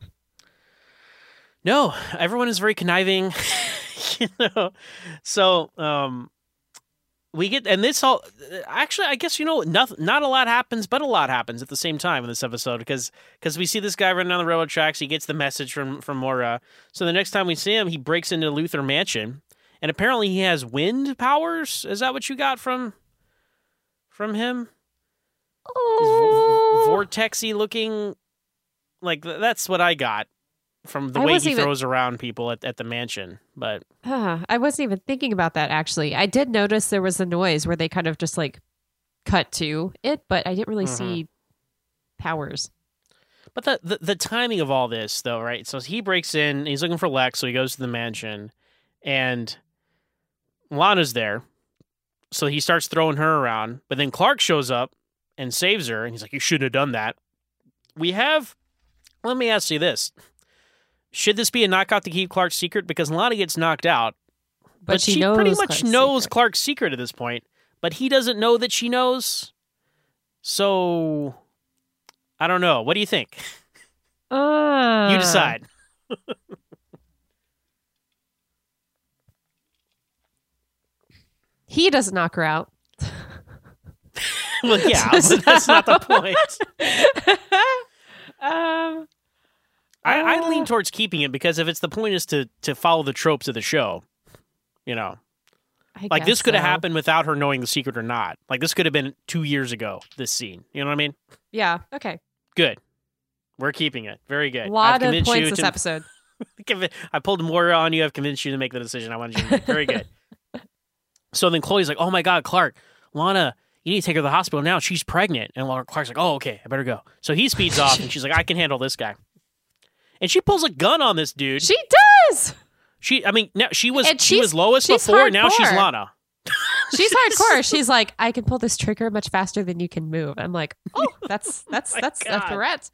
[SPEAKER 3] No, everyone is very conniving, you know. So, um, we get, and this all, actually, I guess, you know, not, not a lot happens, but a lot happens at the same time in this episode, because because we see this guy running down the railroad tracks, he gets the message from, from Moira. So the next time we see him, he breaks into the Luthor mansion, and apparently he has wind powers. Is that what you got from, from him? He's vo- vortexy looking, like, that's what I got from the
[SPEAKER 4] I
[SPEAKER 3] way
[SPEAKER 4] wasn't
[SPEAKER 3] he
[SPEAKER 4] even-
[SPEAKER 3] throws around people at, at the mansion. But
[SPEAKER 4] Ah, I wasn't even thinking about that, actually. I did notice there was a noise where they kind of just like cut to it, but I didn't really
[SPEAKER 3] Mhm.
[SPEAKER 4] see powers.
[SPEAKER 3] but the, the the timing of all this, though, right? So he breaks in, he's looking for Lex, so he goes to the mansion, and Lana's there. So he starts throwing her around, but then Clark shows up and saves her, and he's like, you shouldn't have done that. We have, let me ask you this. Should this be a knockout to keep Clark's secret? Because Lana gets knocked out,
[SPEAKER 4] But,
[SPEAKER 3] but,
[SPEAKER 4] she,
[SPEAKER 3] she,
[SPEAKER 4] knows
[SPEAKER 3] pretty much
[SPEAKER 4] Clark's
[SPEAKER 3] knows
[SPEAKER 4] secret.
[SPEAKER 3] Clark's secret at this point, but he doesn't know that she knows. So, I don't know. What do you think?
[SPEAKER 4] Ah.
[SPEAKER 3] You decide.
[SPEAKER 4] He doesn't knock her out.
[SPEAKER 3] Well, yeah, but that's not the point.
[SPEAKER 4] um,
[SPEAKER 3] I, I
[SPEAKER 4] Uh,
[SPEAKER 3] lean towards keeping it, because if it's the point is to to follow the tropes of the show, you know,
[SPEAKER 4] I
[SPEAKER 3] like this
[SPEAKER 4] guess
[SPEAKER 3] could have
[SPEAKER 4] so.
[SPEAKER 3] happened without her knowing the secret or not. Like this could have been two years ago. This scene, you know what I mean?
[SPEAKER 4] Yeah. Okay.
[SPEAKER 3] Good. We're keeping it. Very good.
[SPEAKER 4] A
[SPEAKER 3] I've
[SPEAKER 4] lot of
[SPEAKER 3] convinced
[SPEAKER 4] points
[SPEAKER 3] you
[SPEAKER 4] this
[SPEAKER 3] to-
[SPEAKER 4] episode.
[SPEAKER 3] Convi- I pulled more on you. I've convinced you to make the decision I wanted you to make. Very good. So then Chloe's like, oh my God, Clark, Lana, you need to take her to the hospital now. She's pregnant. And Clark's like, oh, okay, I better go. So he speeds off, and she's like, I can handle this guy. And she pulls a gun on this dude.
[SPEAKER 4] She does.
[SPEAKER 3] She, I mean, now she was
[SPEAKER 4] And
[SPEAKER 3] she
[SPEAKER 4] she's-
[SPEAKER 3] was Lois
[SPEAKER 4] she's
[SPEAKER 3] before. Now she's
[SPEAKER 4] hardcore.
[SPEAKER 3] Lana.
[SPEAKER 4] She's hardcore. She's like, I can pull this trigger much faster than you can move. I'm like, oh, that's that's
[SPEAKER 3] my
[SPEAKER 4] that's a
[SPEAKER 3] God.
[SPEAKER 4] threat.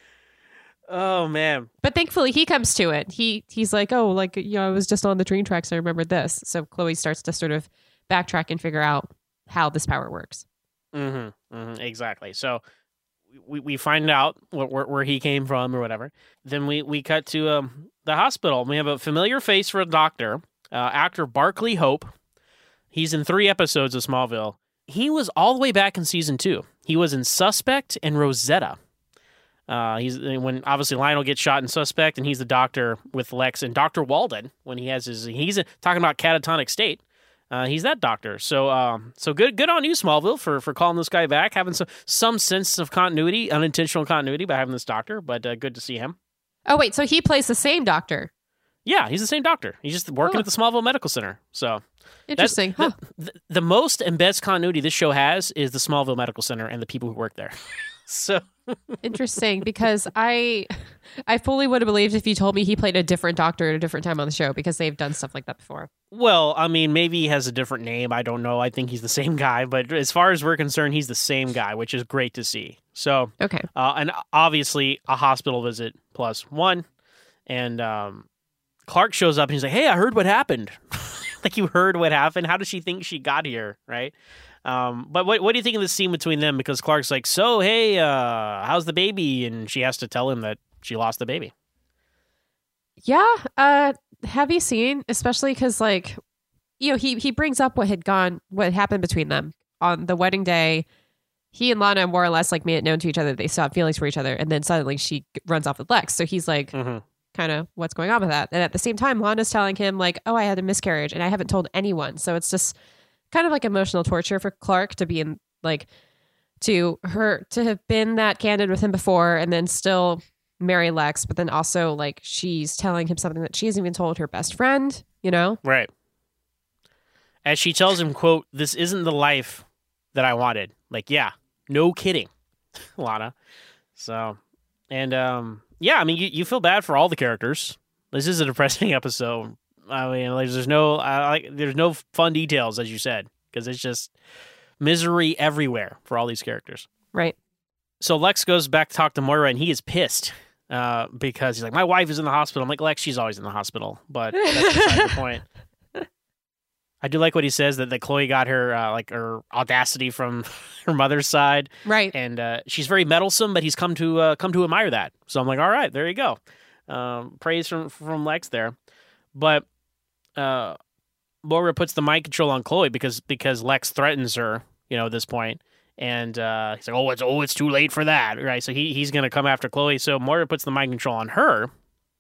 [SPEAKER 3] Oh man.
[SPEAKER 4] But thankfully, he comes to it. He he's like, oh, like you know, I was just on the train tracks. I remembered this. So Chloe starts to sort of backtrack and figure out how this power works.
[SPEAKER 3] Mm-hmm, mm-hmm, exactly. So we we find out wh- where where he came from or whatever. Then we we cut to um the hospital. We have a familiar face for a doctor, uh, actor Barkley Hope. He's in three episodes of Smallville. He was all the way back in season two. He was in Suspect and Rosetta. Uh, he's when obviously Lionel gets shot in Suspect, and he's the doctor with Lex and Doctor Walden when he has his. He's talking about catatonic state. Uh, he's that doctor. So, um, so good, good on you, Smallville, for for calling this guy back, having some some sense of continuity, unintentional continuity by having this doctor. But uh, good to see him.
[SPEAKER 4] Oh wait, so he plays the same doctor.
[SPEAKER 3] Yeah, he's the same doctor. He's just working
[SPEAKER 4] Oh.
[SPEAKER 3] at the Smallville Medical Center. So
[SPEAKER 4] Interesting.
[SPEAKER 3] That's-
[SPEAKER 4] Huh.
[SPEAKER 3] the, the most and best continuity this show has is the Smallville Medical Center and the people who work there. So
[SPEAKER 4] Interesting, because I I fully would have believed if you told me he played a different doctor at a different time on the show, because they've done stuff like that before.
[SPEAKER 3] well, I mean, maybe he has a different name. I don't know. I think he's the same guy. But as far as we're concerned, he's the same guy, which is great to see. So,
[SPEAKER 4] Okay.
[SPEAKER 3] uh, and obviously a hospital visit plus one. And um, Clark shows up and he's like, hey, I heard what happened. like you heard what happened. How does she think she got here, right? Um, but what what do you think of the scene between them? Because Clark's like, so, hey, uh, how's the baby? And she has to tell him that she lost the baby.
[SPEAKER 4] Yeah. Uh, heavy scene, especially because, like, you know, he, he brings up what had gone, what happened between them on the wedding day. He and Lana more or less, like, made it known to each other. They still have feelings for each other. And then suddenly she runs off with Lex. So he's like,
[SPEAKER 3] Mm-hmm.
[SPEAKER 4] kind of, what's going on with that? And at the same time, Lana's telling him, like, oh, I had a miscarriage and I haven't told anyone. So it's just kind of like emotional torture for Clark to be in, like, to her, to have been that candid with him before and then still marry Lex. But then also, like, she's telling him something that she hasn't even told her best friend, you know?
[SPEAKER 3] Right. As she tells him, quote, this isn't the life that I wanted. Like, yeah, no kidding, Lana. So, and, um, yeah, I mean, you, you feel bad for all the characters. This is a depressing episode. I mean, like, there's no, I, like, there's no fun details, as you said, because it's just misery everywhere for all these characters.
[SPEAKER 4] Right.
[SPEAKER 3] So Lex goes back to talk to Moira, and he is pissed uh, because he's like, my wife is in the hospital. I'm like, Lex, she's always in the hospital, but that's beside the point. I do like what he says, that, that Chloe got her, uh, like, her audacity from her mother's side.
[SPEAKER 4] Right.
[SPEAKER 3] And uh, she's very meddlesome, but he's come to uh, come to admire that. So I'm like, all right, there you go. Um, praise from, from Lex there. But uh, Moira puts the mind control on Chloe because because Lex threatens her, you know, at this point. And uh, he's like, oh, it's oh, it's too late for that, right? So he he's going to come after Chloe. So Moira puts the mind control on her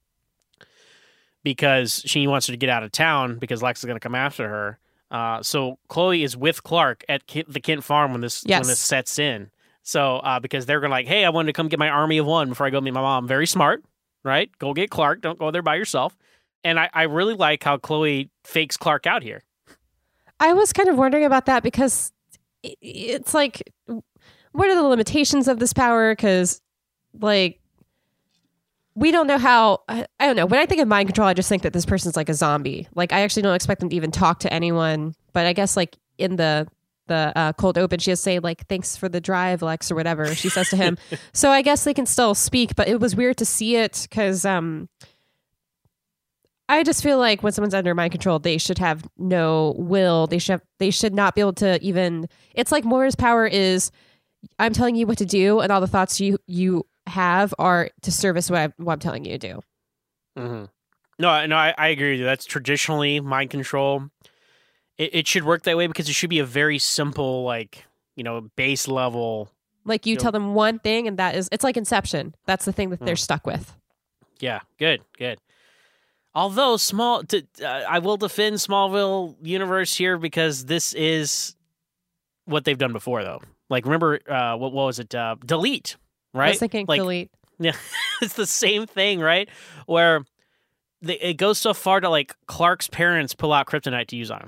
[SPEAKER 3] because she wants her to get out of town because Lex is going to come after her. Uh, so Chloe is with Clark at Kent, the Kent farm when this
[SPEAKER 4] Yes.
[SPEAKER 3] when this sets in. So uh, because they're going to like, hey, I wanted to come get my army of one before I go meet my mom. Very smart, right? Go get Clark. Don't go there by yourself. And I, I really like how Chloe fakes Clark out here.
[SPEAKER 4] I was kind of wondering about that because it- it's like, what are the limitations of this power? Because, like, we don't know how, I, I don't know. When I think of mind control, I just think that this person's like a zombie. Like, I actually don't expect them to even talk to anyone. But I guess, like, in the the uh, cold open, she has to say, like, thanks for the drive, Lex, or whatever she says to him. So I guess they can still speak, but it was weird to see it because um, I just feel like when someone's under mind control, they should have no will. They should have, they should not be able to even, it's like Moira's power is, I'm telling you what to do, and all the thoughts you you have are to service what, I, what I'm telling you to do.
[SPEAKER 3] Mm-hmm. No, no, I, I agree with you. That's traditionally mind control. It, it should work that way because it should be a very simple, like, you know, base level.
[SPEAKER 4] Like you
[SPEAKER 3] Yep.
[SPEAKER 4] tell them one thing, and that is, it's like Inception. That's the thing that they're
[SPEAKER 3] Mm.
[SPEAKER 4] stuck with.
[SPEAKER 3] Yeah, good, good. Although small, t- uh, I will defend Smallville universe here because this is what they've done before, though. Like, remember, uh, what, what was it? Uh, Delete, right?
[SPEAKER 4] I was thinking
[SPEAKER 3] like,
[SPEAKER 4] delete.
[SPEAKER 3] Yeah, it's the same thing, right? Where the, it goes so far to, like, Clark's parents pull out kryptonite to use on him.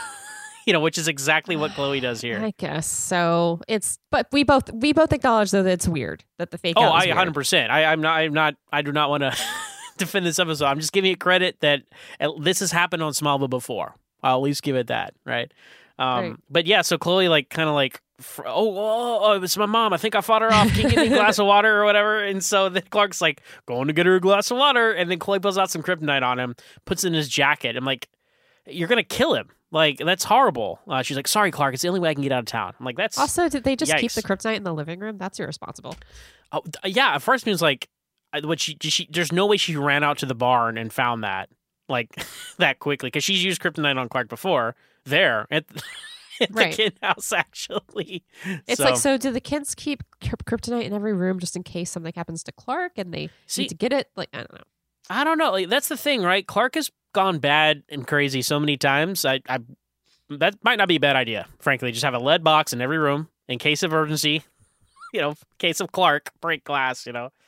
[SPEAKER 3] You know, which is exactly what Chloe does here.
[SPEAKER 4] I guess so. It's, but we both we both acknowledge though that it's weird that the fake
[SPEAKER 3] Oh,
[SPEAKER 4] out is
[SPEAKER 3] I
[SPEAKER 4] weird.
[SPEAKER 3] one hundred percent. I, I'm not. I'm not. I do not want to defend this episode. I'm just giving it credit that uh, this has happened on Smallville before. I'll at least give it that, right? Um,
[SPEAKER 4] Right.
[SPEAKER 3] But yeah, so Chloe, like, kind of like, fr- oh, oh, oh, it's my mom. I think I fought her off. Can you get me a glass of water or whatever? And so then Clark's like, going to get her a glass of water. And then Chloe pulls out some kryptonite on him, puts it in his jacket. I'm like, you're going to kill him. Like, that's horrible. Uh, she's like, sorry, Clark. It's the only way I can get out of town. I'm like, that's...
[SPEAKER 4] Also, did they just keep
[SPEAKER 3] Yikes.
[SPEAKER 4] the kryptonite in the living room? That's irresponsible.
[SPEAKER 3] Oh, th- yeah, at first it was like, I- what she, she, there's no way she ran out to the barn and found that, like, that quickly. Because she's used kryptonite on Clark before, there, at, at
[SPEAKER 4] Right.
[SPEAKER 3] the kid house, actually.
[SPEAKER 4] It's
[SPEAKER 3] So-
[SPEAKER 4] like, so do the kids keep kryp- kryptonite in every room just in case something happens to Clark and they
[SPEAKER 3] See-
[SPEAKER 4] need to get it? Like, I don't know.
[SPEAKER 3] I don't know. Like, that's the thing, right? Clark has gone bad and crazy so many times. I, I that might not be a bad idea, frankly. Just have a lead box in every room in case of urgency. You know, case of Clark, break glass, you know.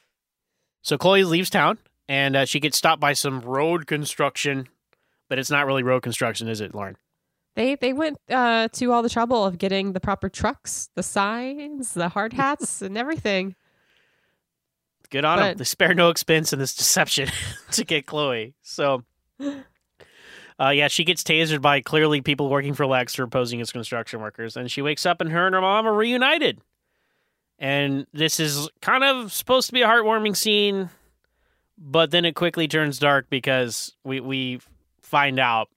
[SPEAKER 3] So Chloe leaves town, and uh, she gets stopped by some road construction, but it's not really road construction, is it, Lauren?
[SPEAKER 4] They they went uh, to all the trouble of getting the proper trucks, the signs, the hard hats, and everything.
[SPEAKER 3] Good on them.
[SPEAKER 4] But-
[SPEAKER 3] They spare no expense in this deception to get Chloe. So, uh, yeah, she gets tasered by clearly people working for Lex for posing as construction workers, and she wakes up and her and her mom are reunited. And this is kind of supposed to be a heartwarming scene, but then it quickly turns dark because we, we find out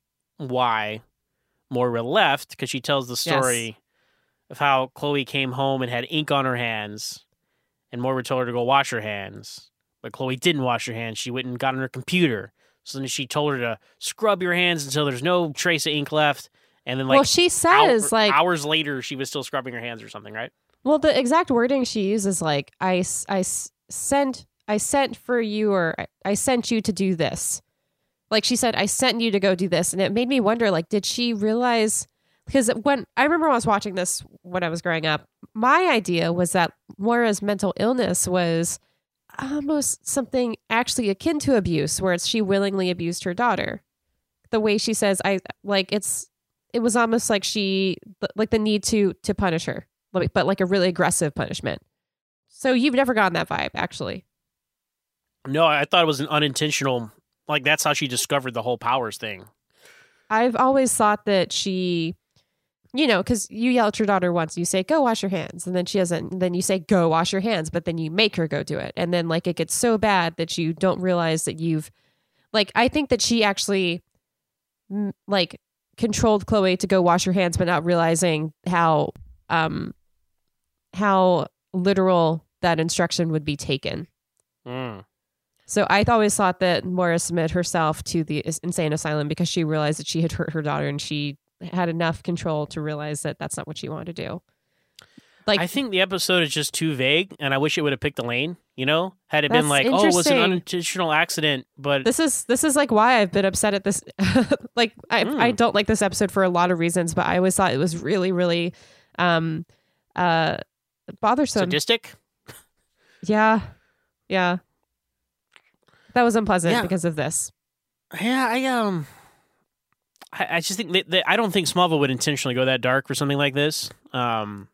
[SPEAKER 3] why Moira left, because she tells the story
[SPEAKER 4] Yes.
[SPEAKER 3] of how Chloe came home and had ink on her hands, and Moira told her to go wash her hands. But Chloe didn't wash her hands. She went and got on her computer. So then she told her to scrub your hands until there's no trace of ink left. And then, like,
[SPEAKER 4] well, she says,
[SPEAKER 3] hour-
[SPEAKER 4] like,
[SPEAKER 3] hours later, she was still scrubbing her hands or something, right?
[SPEAKER 4] well, the exact wording she uses, like, I, s- I s- sent, I sent for you, or I, I sent you to do this. Like, she said, I sent you to go do this. And it made me wonder, like, did she realize, because when I remember when I was watching this when I was growing up, my idea was that Moira's mental illness was almost something actually akin to abuse, where it's she willingly abused her daughter. The way she says, I like, it's, it was almost like she, like the need to, to punish her, like, but like a really aggressive punishment. So you've never gotten that vibe, actually.
[SPEAKER 3] No, I thought it was an unintentional, like, that's how she discovered the whole powers thing.
[SPEAKER 4] I've always thought that she, you know, because you yell at your daughter once, you say, go wash your hands. And then she doesn't, then you say, go wash your hands, but then you make her go do it. And then, like, it gets so bad that you don't realize that you've, like, I think that she actually, m- like, controlled Chloe to go wash her hands, but not realizing how, um, how literal that instruction would be taken.
[SPEAKER 3] Mm.
[SPEAKER 4] So I always thought that Moira submitted herself to the insane asylum because she realized that she had hurt her daughter, and she had enough control to realize that that's not what she wanted to do. Like,
[SPEAKER 3] I think the episode is just too vague, and I wish it would have picked a lane, you know? Had it been
[SPEAKER 4] That's
[SPEAKER 3] like, oh, it was an
[SPEAKER 4] interesting.
[SPEAKER 3] unintentional accident, but
[SPEAKER 4] this is this is like why I've been upset at this. Like, I
[SPEAKER 3] Mm.
[SPEAKER 4] I don't like this episode for a lot of reasons, but I always thought it was really really um uh bothersome.
[SPEAKER 3] sadistic.
[SPEAKER 4] Yeah, yeah. That was unpleasant
[SPEAKER 3] Yeah.
[SPEAKER 4] because of this.
[SPEAKER 3] Yeah, I um, I, I just think that, that I don't think Smallville would intentionally go that dark for something like this. Um,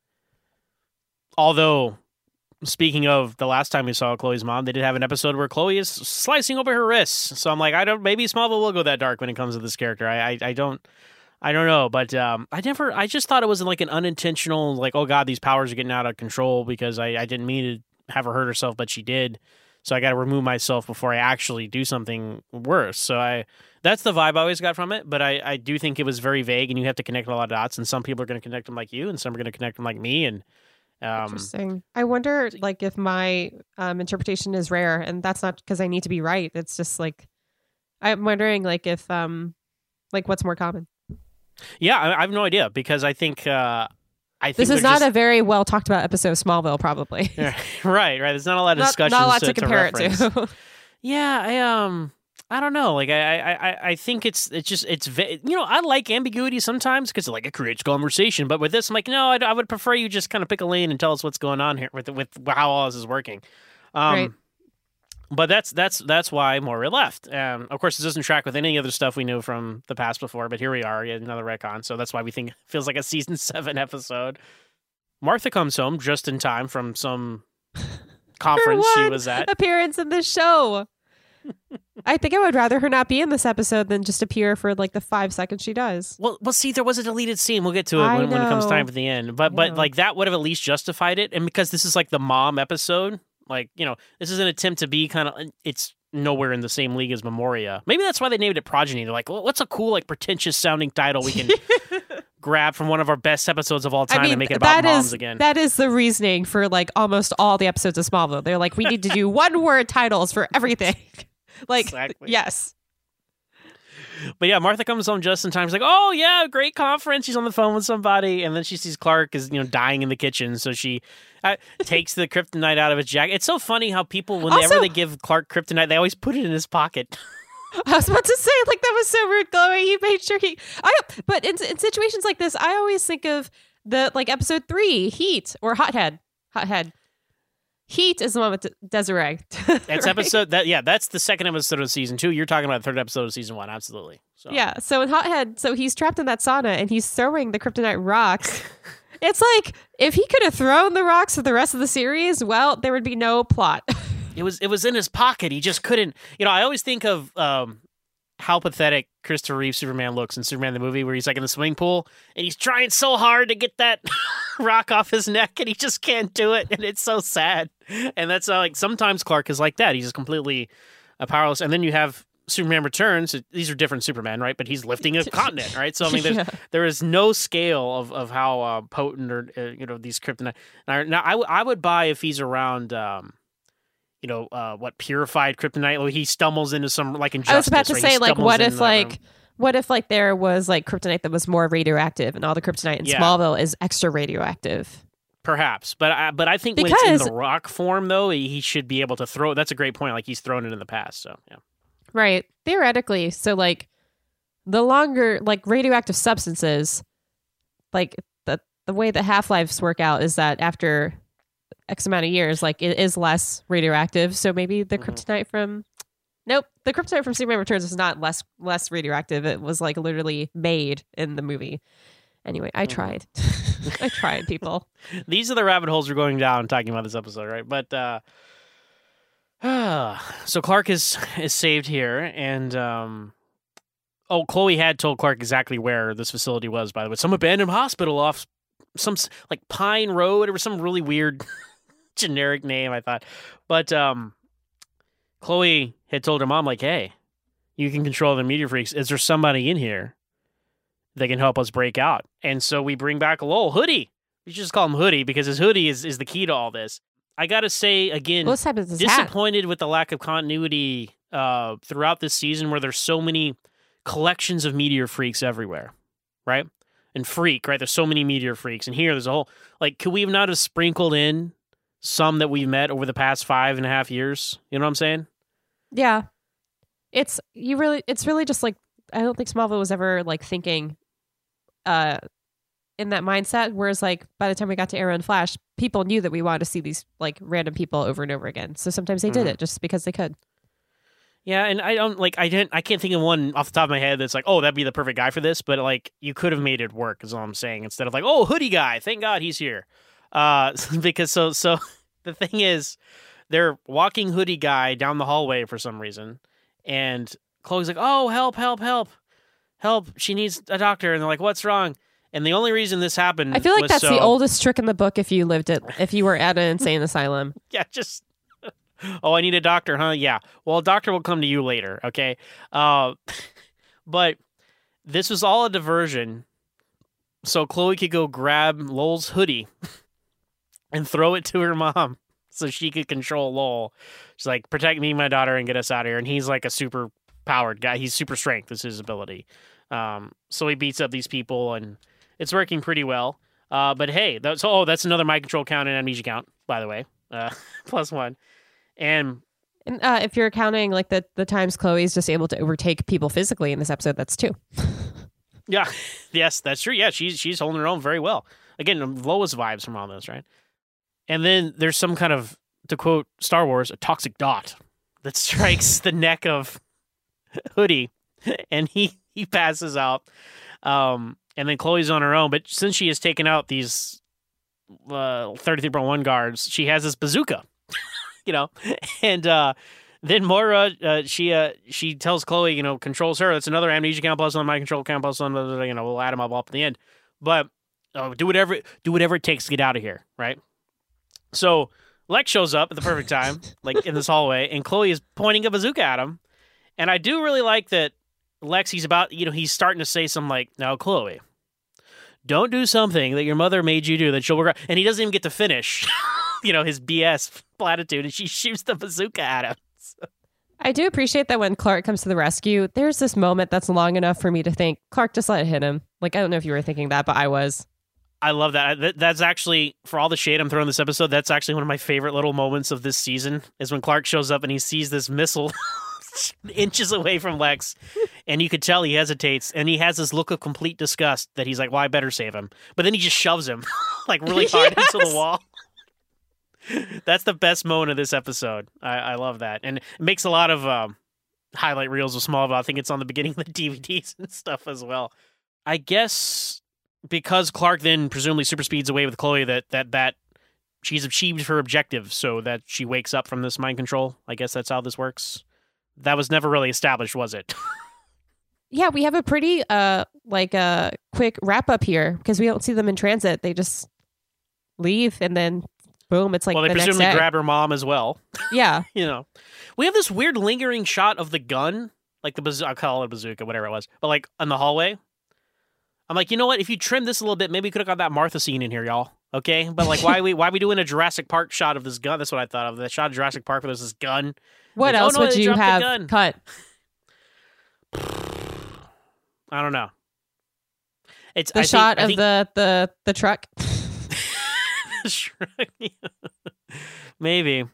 [SPEAKER 3] although, speaking of the last time we saw Chloe's mom, they did have an episode where Chloe is slicing open her wrists. So I'm like, I don't. Maybe Smallville will go that dark when it comes to this character. I, I, I don't. I don't know, but um, I never. I just thought it was like an unintentional, like, oh god, these powers are getting out of control because I, I didn't mean to have her hurt herself, but she did. So I got to remove myself before I actually do something worse. So I, that's the vibe I always got from it. But I, I do think it was very vague, and you have to connect a lot of dots. And some people are going to connect them like you, and some are going to connect them like me. And um,
[SPEAKER 4] Interesting. I wonder, like, if my um, interpretation is rare, and that's not because I need to be right. It's just like I'm wondering, like, if um, like, what's more common.
[SPEAKER 3] yeah, I, I have no idea because I think uh, I think
[SPEAKER 4] This is
[SPEAKER 3] they're
[SPEAKER 4] not
[SPEAKER 3] just,
[SPEAKER 4] a very well talked about episode of Smallville, probably.
[SPEAKER 3] right, right. There's not a lot of
[SPEAKER 4] not,
[SPEAKER 3] discussions
[SPEAKER 4] not a lot
[SPEAKER 3] to,
[SPEAKER 4] to compare it
[SPEAKER 3] reference.
[SPEAKER 4] to.
[SPEAKER 3] Yeah, I um, I don't know. Like, I, I, I, I think it's, it's just, it's, va- you know, I like ambiguity sometimes because like it creates conversation. But with this, I'm like, no, I, I would prefer you just kind of pick a lane and tell us what's going on here with with how all this is working. Um,
[SPEAKER 4] Right.
[SPEAKER 3] But that's that's that's why Moira left. Um, of course, it doesn't track with any other stuff we knew from the past before. But here we are, yet another retcon. So that's why we think it feels like a season seven episode. Martha comes home just in time from some conference
[SPEAKER 4] Her
[SPEAKER 3] she
[SPEAKER 4] one
[SPEAKER 3] was at.
[SPEAKER 4] appearance in this show. I think I would rather her not be in this episode than just appear for like the five seconds she does.
[SPEAKER 3] Well, well, see, there was a deleted scene. We'll get to it
[SPEAKER 4] I
[SPEAKER 3] when, when it comes
[SPEAKER 4] know.
[SPEAKER 3] time for the end. But,
[SPEAKER 4] I
[SPEAKER 3] but
[SPEAKER 4] know.
[SPEAKER 3] like that would have at least justified it. And because this is like the mom episode, like, you know, this is an attempt to be kind of. It's nowhere in the same league as Memoria. Maybe that's why they named it Progeny. They're like, well, what's a cool, like, pretentious sounding title we can grab from one of our best episodes of all time
[SPEAKER 4] I mean,
[SPEAKER 3] and make it about
[SPEAKER 4] that
[SPEAKER 3] moms
[SPEAKER 4] is
[SPEAKER 3] again.
[SPEAKER 4] that is the reasoning for like almost all the episodes of Smallville. They're like, we need to do one word titles for everything. Like,
[SPEAKER 3] Exactly.
[SPEAKER 4] yes.
[SPEAKER 3] But yeah, Martha comes home just in time. She's like, oh, yeah, great conference. She's on the phone with somebody. And then she sees Clark is, you know, dying in the kitchen. So she uh, takes the kryptonite out of his jacket. It's so funny how people, whenever
[SPEAKER 4] Also-
[SPEAKER 3] they give Clark kryptonite, they always put it in his pocket.
[SPEAKER 4] I was about to say, like, that was so rude, Chloe. You made sure he. I. But in, in situations like this, I always think of the like episode three, Heat or Hothead. Hothead. Heat is the one with De- Desiree.
[SPEAKER 3] That's
[SPEAKER 4] Right?
[SPEAKER 3] episode that yeah, that's the second episode of season two. You're talking about the third episode of season one, absolutely. So
[SPEAKER 4] Yeah. So in Hothead, so he's trapped in that sauna and he's throwing the kryptonite rocks. It's like if he could have thrown the rocks for the rest of the series, well, there would be no plot.
[SPEAKER 3] it was it was in his pocket. He just couldn't. You know, I always think of um, how pathetic Christopher Reeve Superman looks in Superman the movie, where he's like in the swimming pool and he's trying so hard to get that rock off his neck and he just can't do it, and it's so sad. And that's uh, like sometimes Clark is like that. He's just completely uh, powerless. And then you have Superman Returns, it- these are different Supermen, right? But he's lifting a continent, right? So I mean, there's,
[SPEAKER 4] Yeah.
[SPEAKER 3] there is no scale of of how uh, potent or uh, you know these kryptonite. Now, now I, w- I would buy if he's around, um, you know, uh, what purified kryptonite. Like he stumbles into some like injustice.
[SPEAKER 4] I was about to
[SPEAKER 3] right? He
[SPEAKER 4] say, like,
[SPEAKER 3] stumbles
[SPEAKER 4] what
[SPEAKER 3] into
[SPEAKER 4] if
[SPEAKER 3] that
[SPEAKER 4] like,
[SPEAKER 3] room.
[SPEAKER 4] what if like there was like kryptonite that was more radioactive, and all the kryptonite in
[SPEAKER 3] Yeah.
[SPEAKER 4] Smallville is extra radioactive?
[SPEAKER 3] Perhaps, but I, but I think when it's
[SPEAKER 4] Because-
[SPEAKER 3] in the rock form, though, he he should be able to throw. That's a great point. Like he's thrown it in the past. So yeah.
[SPEAKER 4] Right. Theoretically. So like the longer like radioactive substances, like the the way that half-lives work out is that after X amount of years, like it is less radioactive. So maybe the
[SPEAKER 3] Mhm.
[SPEAKER 4] kryptonite from Nope. The kryptonite from Superman Returns is not less less radioactive. It was like literally made in the movie. Anyway, I tried. I tried, people.
[SPEAKER 3] These are the rabbit holes we're going down talking about this episode, right? But uh so Clark is is saved here, and um oh, Chloe had told Clark exactly where this facility was, by the way. Some abandoned hospital off some s- like Pine Road. It was some really weird generic name, I thought. But um Chloe had told her mom, like, hey, you can control the meteor freaks. Is there somebody in here that can help us break out? And so we bring back Lowell Hoodie. We should just call him Hoodie because his hoodie is, is the key to all this. I got to say, again,
[SPEAKER 4] Well, this happens his hat.
[SPEAKER 3] disappointed with the lack of continuity uh, throughout this season where there's so many collections of meteor freaks everywhere, right? And freak, right? There's so many meteor freaks. And here there's a whole, like, could we have not have sprinkled in some that we've met over the past five and a half years? You know what I'm saying?
[SPEAKER 4] Yeah. It's you really it's really just like I don't think Smallville was ever like thinking uh in that mindset, whereas like by the time we got to Arrow and Flash, people knew that we wanted to see these like random people over and over again. So sometimes they did
[SPEAKER 3] Mhm.
[SPEAKER 4] it just because they could.
[SPEAKER 3] Yeah, and I don't like I didn't I can't think of one off the top of my head that's like, oh, that'd be the perfect guy for this, but like you could have made it work is all I'm saying, instead of like, oh, hoodie guy, thank God he's here. Uh because so so the thing is they're walking hoodie guy down the hallway for some reason, and Chloe's like, oh, help, help, help. Help, she needs a doctor, and they're like, what's wrong? And the only reason this happened
[SPEAKER 4] I feel like
[SPEAKER 3] was
[SPEAKER 4] that's
[SPEAKER 3] so,
[SPEAKER 4] the oldest trick in the book if you lived it if you were at an insane asylum.
[SPEAKER 3] Yeah, just oh, I need a doctor, huh? Yeah. Well, a doctor will come to you later, okay? Uh, but this was all a diversion, so Chloe could go grab Lowell's hoodie and throw it to her mom so she could control Lowell. She's like, protect me, my daughter, and get us out of here. And he's like a super powered guy. He's super strength is his ability. Um, so he beats up these people, and it's working pretty well. Uh, but hey, that's oh, that's another mind control count and amnesia count, by the way. Uh, plus one. And
[SPEAKER 4] And uh, if you're counting like the the times Chloe's just able to overtake people physically in this episode, that's two.
[SPEAKER 3] yeah, yes, that's true. Yeah, she's she's holding her own very well. Again, Lois vibes from all this, right? And then there's some kind of, to quote Star Wars, a toxic dot that strikes the neck of Hoodie, and he he passes out. Um, and then Chloe's on her own, but since she has taken out these uh, thirty-three point one guards, she has this bazooka, you know, and uh, then Moira, uh, she uh, she tells Chloe, you know, controls her. That's another amnesia count plus one, mind control count plus one. Blah, blah, blah, you know, we'll add them up up at the end. But uh, do whatever do whatever it takes to get out of here, right? So Lex shows up at the perfect time, like in this hallway, and Chloe is pointing a bazooka at him. And I do really like that Lex, he's about, you know, he's starting to say something like, now, Chloe, don't do something that your mother made you do that she'll regret. And he doesn't even get to finish, you know, his B S platitude, and she shoots the bazooka at him.
[SPEAKER 4] I do appreciate that when Clark comes to the rescue, there's this moment that's long enough for me to think, Clark, just let it hit him. Like, I don't know if you were thinking that, but I was.
[SPEAKER 3] I love that. That- That's actually, for all the shade I'm throwing this episode, that's actually one of my favorite little moments of this season, is when Clark shows up and he sees this missile inches away from Lex, and you could tell he hesitates, and he has this look of complete disgust that he's like, well, I better save him. But then he just shoves him like really hard
[SPEAKER 4] Yes!
[SPEAKER 3] into the wall. That's the best moment of this episode. I, I love that. And it makes a lot of um, highlight reels of Smallville. I think it's on the beginning of the D V Ds and stuff as well. I guess because Clark then presumably super speeds away with Chloe, that that that she's achieved her objective so that she wakes up from this mind control. I guess that's how this works. That was never really established, was it?
[SPEAKER 4] Yeah, we have a pretty uh like a uh, quick wrap up here because we don't see them in transit. They just leave and then boom, it's like
[SPEAKER 3] well, they
[SPEAKER 4] the next
[SPEAKER 3] presumably
[SPEAKER 4] day.
[SPEAKER 3] grab her mom as well.
[SPEAKER 4] Yeah.
[SPEAKER 3] You know, we have this weird lingering shot of the gun like the bazooka, I call it a bazooka, whatever it was, but like in the hallway. I'm like, you know what? If you trim this a little bit, maybe we could have got that Martha scene in here, y'all. Okay, but like, why are we why are we doing a Jurassic Park shot of this gun? That's what I thought of. The shot of Jurassic Park where there's this gun.
[SPEAKER 4] What
[SPEAKER 3] Like,
[SPEAKER 4] else
[SPEAKER 3] oh, no,
[SPEAKER 4] would
[SPEAKER 3] they
[SPEAKER 4] you
[SPEAKER 3] dropped the
[SPEAKER 4] have
[SPEAKER 3] gun.
[SPEAKER 4] cut?
[SPEAKER 3] I don't know. It's
[SPEAKER 4] The
[SPEAKER 3] I
[SPEAKER 4] shot
[SPEAKER 3] think, I
[SPEAKER 4] of
[SPEAKER 3] think,
[SPEAKER 4] the, the, the truck?
[SPEAKER 3] maybe.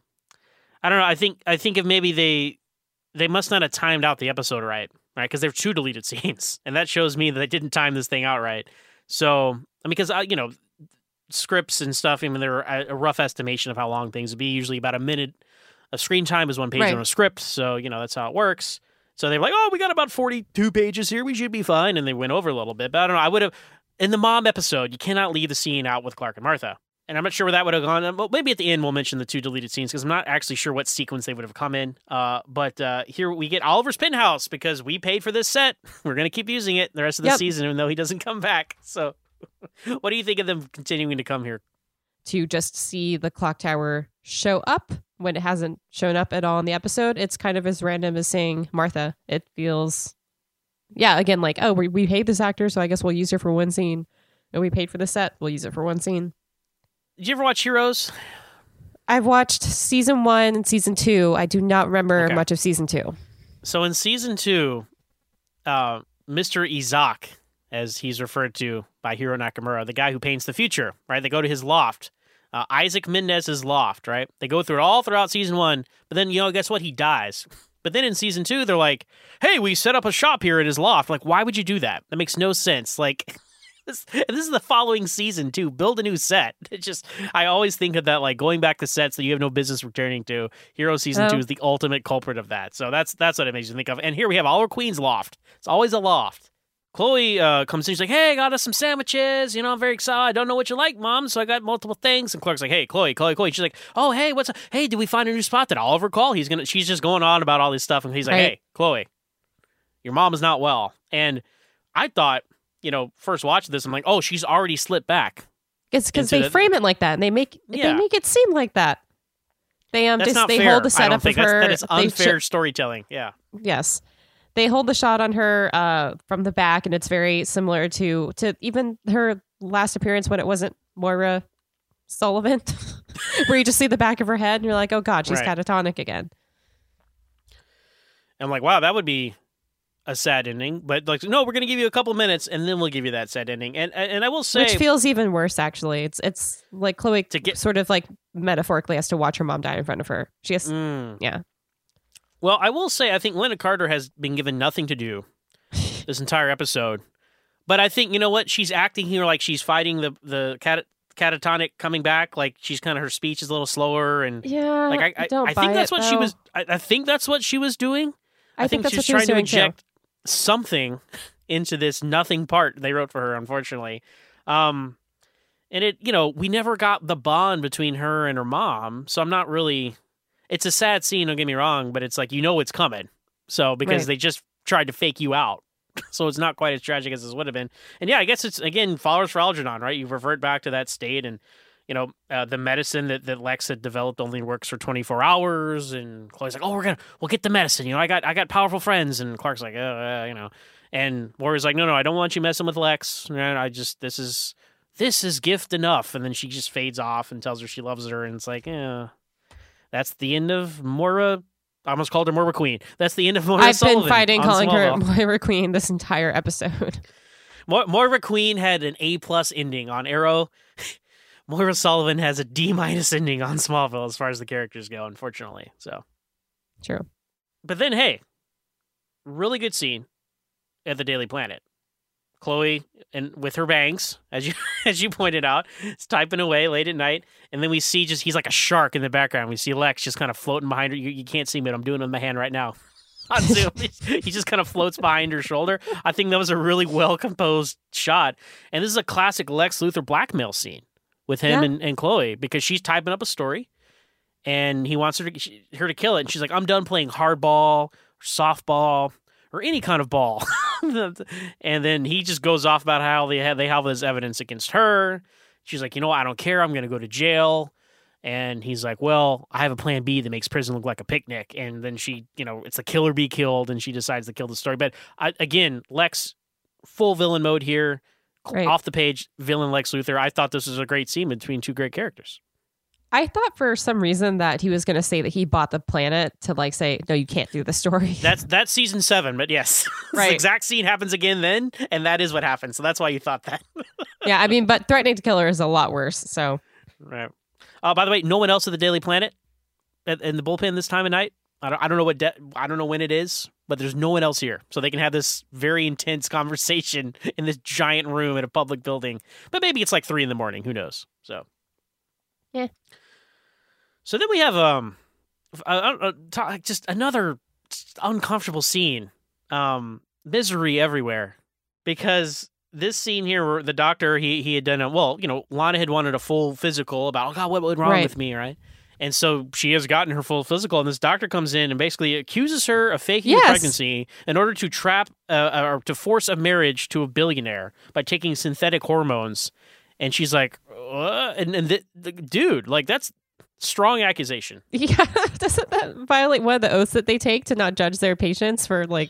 [SPEAKER 3] I don't know. I think I think if maybe they they must not have timed out the episode right, right? Because there's two deleted scenes, and that shows me that they didn't time this thing out right. So, I mean, because uh, you know, scripts and stuff. I mean, they're a, a rough estimation of how long things would be. Usually, about a minute of screen time is one page
[SPEAKER 4] Right.
[SPEAKER 3] on a script. So, you know, that's how it works. So they're like, oh, we got about forty-two pages here. We should be fine. And they went over a little bit. But I don't know. I would have, in the mom episode, you cannot leave the scene out with Clark and Martha. And I'm not sure where that would have gone. Well, maybe at the end we'll mention the two deleted scenes because I'm not actually sure what sequence they would have come in. Uh, but uh, here we get Oliver's Penthouse because we paid for this set. We're going to keep using it the rest of the
[SPEAKER 4] Yep.
[SPEAKER 3] season, even though he doesn't come back. So what do you think of them continuing to come here?
[SPEAKER 4] To just see the clock tower show up when it hasn't shown up at all in the episode. It's kind of as random as saying Martha. It feels, yeah, again, like, oh, we, we paid this actor, so I guess we'll use her for one scene. And we paid for the set, we'll use it for one scene.
[SPEAKER 3] Did you ever watch Heroes?
[SPEAKER 4] I've watched season one and season two. I do not remember
[SPEAKER 3] Okay.
[SPEAKER 4] much of season two.
[SPEAKER 3] So in season two, uh, Mister Izak, as he's referred to by Hiro Nakamura, the guy who paints the future, right? They go to his loft, uh, Isaac Mendez's loft, right? They go through it all throughout season one, but then, you know, guess what? He dies. But then in season two, they're like, hey, we set up a shop here at his loft. Like, why would you do that? That makes no sense. Like, this, this is the following season, too. Build a new set. It just, I always think of that, like, going back to sets that you have no business returning to. Hero season
[SPEAKER 4] Oh.
[SPEAKER 3] two is the ultimate culprit of that. So that's that's what it makes you think of. And here we have Oliver Queen's loft. It's always a loft. Chloe uh, comes in. She's like, hey, I got us some sandwiches. You know, I'm very excited. I don't know what you like, Mom, so I got multiple things. And Clark's like, hey, Chloe, Chloe, Chloe. She's like, oh, hey, what's up? Hey, did we find a new spot that Oliver call? He's gonna. She's just going on about all this stuff. And he's like,
[SPEAKER 4] Right.
[SPEAKER 3] hey, Chloe, your mom is not well. And I thought, you know, first watching this, I'm like, oh, she's already slipped back.
[SPEAKER 4] It's because
[SPEAKER 3] Into
[SPEAKER 4] they
[SPEAKER 3] the-
[SPEAKER 4] frame it like that, and they make
[SPEAKER 3] Yeah.
[SPEAKER 4] they make it seem like that. They um
[SPEAKER 3] That's
[SPEAKER 4] just
[SPEAKER 3] not
[SPEAKER 4] they
[SPEAKER 3] fair.
[SPEAKER 4] hold the
[SPEAKER 3] I
[SPEAKER 4] setup
[SPEAKER 3] don't
[SPEAKER 4] of
[SPEAKER 3] think that's,
[SPEAKER 4] her.
[SPEAKER 3] that is
[SPEAKER 4] they
[SPEAKER 3] unfair
[SPEAKER 4] sh-
[SPEAKER 3] storytelling. Yeah.
[SPEAKER 4] yes, they hold the shot on her uh from the back, and it's very similar to to even her last appearance when it wasn't Moira Sullivan, where you just see the back of her head, and you're like, oh god, she's
[SPEAKER 3] Right.
[SPEAKER 4] catatonic again.
[SPEAKER 3] I'm like, wow, that would be a sad ending. But like, no, we're gonna give you a couple minutes, and then we'll give you that sad ending. And and, and I will say,
[SPEAKER 4] Which feels even worse, actually. It's it's like Chloe
[SPEAKER 3] To get-
[SPEAKER 4] sort of like metaphorically has to watch her mom die in front of her. She has,
[SPEAKER 3] Mm.
[SPEAKER 4] yeah.
[SPEAKER 3] Well, I will say I think Lynda Carter has been given nothing to do this entire episode. But I think, you know what? She's acting here like she's fighting the, the cat, catatonic coming back. Like she's kind of, her speech is a little slower. And
[SPEAKER 4] Yeah,
[SPEAKER 3] like I, I,
[SPEAKER 4] don't
[SPEAKER 3] I
[SPEAKER 4] buy
[SPEAKER 3] think that's
[SPEAKER 4] it,
[SPEAKER 3] what she
[SPEAKER 4] though.
[SPEAKER 3] was, I, I think that's what she was doing.
[SPEAKER 4] I, think, that's
[SPEAKER 3] she's
[SPEAKER 4] what she was
[SPEAKER 3] trying to
[SPEAKER 4] doing too.
[SPEAKER 3] inject something into this nothing part they wrote for her, unfortunately. Um, and it, you know, we never got the bond between her and her mom. So I'm not really, it's a sad scene, don't get me wrong, but it's like, you know, it's coming. So because
[SPEAKER 4] Right.
[SPEAKER 3] they just tried to fake you out. So it's not quite as tragic as this would have been. And yeah, I guess it's, again, followers for Algernon, right? You revert back to that state and, you know, uh, the medicine that, that Lex had developed only works for twenty-four hours. And Chloe's like, oh, we're going to, we'll get the medicine. You know, I got, I got powerful friends. And Clark's like, uh, uh, you know, and Moira's like, no, no, I don't want you messing with Lex. And I just, this is, this is gift enough. And then she just fades off and tells her she loves her. And it's like, yeah, that's the end of Moira. I almost called her Moira Queen. That's the end of Moira
[SPEAKER 4] I've
[SPEAKER 3] Sullivan
[SPEAKER 4] been fighting
[SPEAKER 3] on
[SPEAKER 4] calling her
[SPEAKER 3] Smallville.
[SPEAKER 4] Moira Queen this entire episode.
[SPEAKER 3] Mo- Moira Queen had an A plus ending on Arrow. Moira Sullivan has a D minus ending on Smallville as far as the characters go, unfortunately. So,
[SPEAKER 4] True.
[SPEAKER 3] but then, hey, really good scene at the Daily Planet. Chloe and with her bangs, as you as you pointed out, is typing away late at night, and then we see just he's like a shark in the background. We see Lex just kind of floating behind her. You, you can't see me, but I'm doing it with my hand right now. On Zoom, he just kind of floats behind her shoulder. I think that was a really well composed shot, and this is a classic Lex Luthor blackmail scene with him
[SPEAKER 4] Yeah.
[SPEAKER 3] and, and Chloe because she's typing up a story, and he wants her to she, her to kill it, and she's like, "I'm done playing hardball, or softball, or any kind of ball." And then he just goes off about how they have they have this evidence against her. She's like, "You know what? I don't care. I'm going to go to jail." And he's like, well, I have a plan B that makes prison look like a picnic. And then she, you know, it's a kill or be killed, and she decides to kill the story. But I, again, Lex, full villain mode here,
[SPEAKER 4] Right.
[SPEAKER 3] off the page, villain Lex Luthor. I thought this was a great scene between two great characters.
[SPEAKER 4] I thought for some reason that he was going to say that he bought the planet to like say, no, you can't do the story.
[SPEAKER 3] That's that's season seven, but yes.
[SPEAKER 4] Right.
[SPEAKER 3] The exact scene happens again then, and that is what happens. So that's why you thought that.
[SPEAKER 4] Yeah, I mean, but threatening to kill her is a lot worse. So
[SPEAKER 3] Right. Uh, by the way, no one else at the Daily Planet at, in the bullpen this time of night. I don't, I don't know what de- I don't know when it is, but there's no one else here, so they can have this very intense conversation in this giant room in a public building. But maybe it's like three in the morning. Who knows? So
[SPEAKER 4] Yeah.
[SPEAKER 3] So then we have um, uh, uh, uh, just another uncomfortable scene. Um, misery everywhere, because this scene here, where the doctor he he had done a well, you know, Lana had wanted a full physical about oh God, what went wrong
[SPEAKER 4] Right.
[SPEAKER 3] with me, right? And so she has gotten her full physical, and this doctor comes in and basically accuses her of faking
[SPEAKER 4] Yes.
[SPEAKER 3] a pregnancy in order to trap uh, or to force a marriage to a billionaire by taking synthetic hormones. And she's like, uh, and, and the, the dude, like that's strong accusation.
[SPEAKER 4] yeah, doesn't that violate one of the oaths that they take to not judge their patients for like?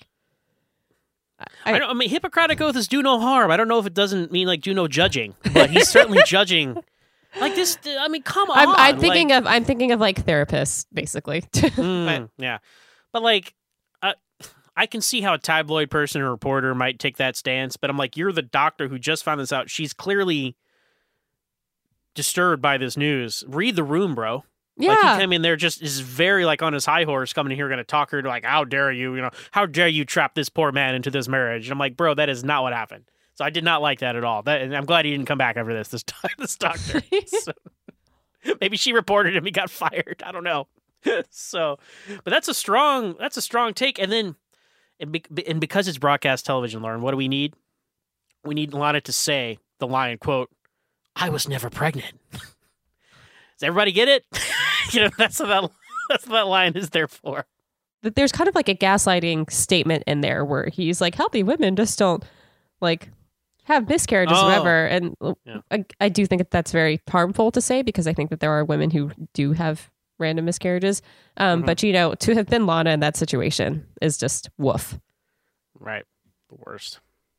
[SPEAKER 3] I, don't, I mean, Hippocratic oath is do no harm. I don't know if it doesn't mean like do no judging, but he's certainly judging. Like this, I mean, come on.
[SPEAKER 4] I'm, I'm thinking
[SPEAKER 3] like,
[SPEAKER 4] of I'm thinking of like therapists, basically.
[SPEAKER 3] mm, yeah, but like, I, I can see how a tabloid person or reporter might take that stance, but I'm like, you're the doctor who just found this out. She's clearly disturbed by this news. Read the room, bro.
[SPEAKER 4] yeah,
[SPEAKER 3] Like he came in there just is very like on his high horse coming in here going to talk her to like, how dare you, you know, how dare you trap this poor man into this marriage? And I'm like, bro, that is not what happened. So I did not like that at all. That, and I'm glad he didn't come back after this, this, this doctor. So, maybe she reported him. He got fired. I don't know. So, but that's a strong, that's a strong take. And then, and, be, and because it's broadcast television, Lauren, what do we need? We need Lana to say the line, quote, I was never pregnant. Does everybody get it? You know, that's what that, that's what that line is there for.
[SPEAKER 4] that there's kind of like a gaslighting statement in there where he's like, healthy women just don't like have miscarriages
[SPEAKER 3] Oh.
[SPEAKER 4] or whatever. And
[SPEAKER 3] Yeah.
[SPEAKER 4] I, I do think that that's very harmful to say, because I think that there are women who do have random miscarriages. Um,
[SPEAKER 3] Mhm.
[SPEAKER 4] But, you know, to have been Lana in that situation is just woof.
[SPEAKER 3] Right. The worst.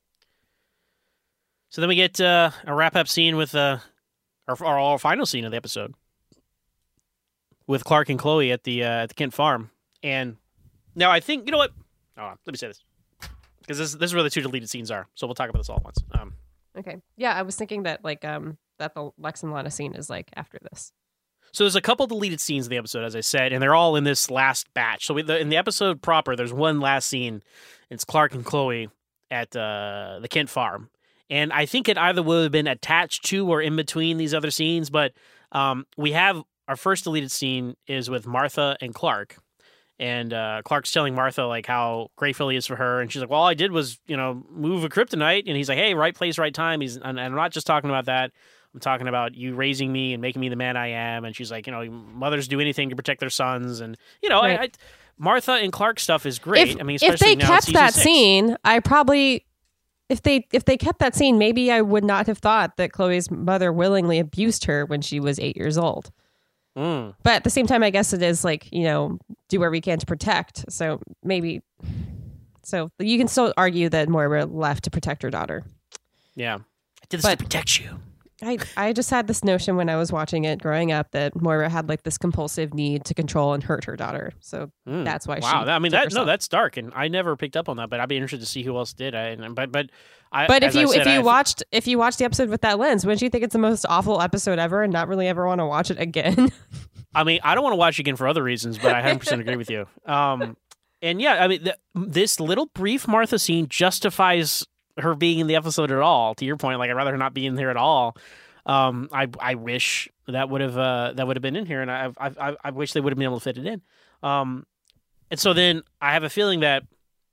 [SPEAKER 3] So then we get uh, a wrap-up scene with uh, our, our, our final scene of the episode with Clark and Chloe at the uh, at the Kent farm. And now I think, you know what? Oh, let me say this. Because this, this is where the two deleted scenes are. So we'll talk about this all at once. Um,
[SPEAKER 4] Okay. Yeah, I was thinking that like um that the Lex and Lana scene is like after this.
[SPEAKER 3] So there's a couple deleted scenes in the episode, as I said, and they're all in this last batch. So we, the, in the episode proper, there's one last scene. It's Clark and Chloe at uh, the Kent farm. And I think it either would have been attached to or in between these other scenes, but um, we have our first deleted scene is with Martha and Clark. And uh, Clark's telling Martha like how grateful he is for her, and she's like, "Well, all I did was, you know, move a kryptonite." And he's like, "Hey, right place, right time." He's, and I'm not just talking about that. I'm talking about you raising me and making me the man I am. And she's like, you know, mothers do anything to protect their sons, and you know,
[SPEAKER 4] Right.
[SPEAKER 3] I, I, Martha and Clark stuff is great.
[SPEAKER 4] If,
[SPEAKER 3] I mean,
[SPEAKER 4] if
[SPEAKER 3] especially
[SPEAKER 4] they
[SPEAKER 3] now in
[SPEAKER 4] kept
[SPEAKER 3] season
[SPEAKER 4] that
[SPEAKER 3] six.
[SPEAKER 4] scene, I probably if they if they kept that scene, maybe I would not have thought that Chloe's mother willingly abused her when she was eight years old.
[SPEAKER 3] Mm.
[SPEAKER 4] But at the same time, I guess it is like, you know, do whatever we can to protect. So maybe, so you can still argue that Moira left to protect her daughter.
[SPEAKER 3] Yeah, I did this
[SPEAKER 4] But-
[SPEAKER 3] to protect you.
[SPEAKER 4] I, I just had this notion when I was watching it growing up that Moira had like this compulsive need to control and hurt her daughter. So
[SPEAKER 3] Mm.
[SPEAKER 4] that's why she.
[SPEAKER 3] Wow, that- I mean
[SPEAKER 4] took
[SPEAKER 3] that no,
[SPEAKER 4] herself.
[SPEAKER 3] that's dark, and I never picked up on that. But I'd be interested to see who else did. I, and- but but I.
[SPEAKER 4] But if
[SPEAKER 3] as I
[SPEAKER 4] you
[SPEAKER 3] said,
[SPEAKER 4] if you
[SPEAKER 3] I-
[SPEAKER 4] watched if you watched the episode with that lens, wouldn't you think it's the most awful episode ever and not really ever want to watch it again?
[SPEAKER 3] I mean, I don't want to watch it again for other reasons, but I one hundred percent agree with you. Um, and yeah, I mean, th- this little brief Martha scene justifies her being in the episode at all. To your point, like I'd rather her not be in there at all. Um, I I wish that would have uh, that would have been in here, and I I I, I wish they would have been able to fit it in. Um, and so then I have a feeling that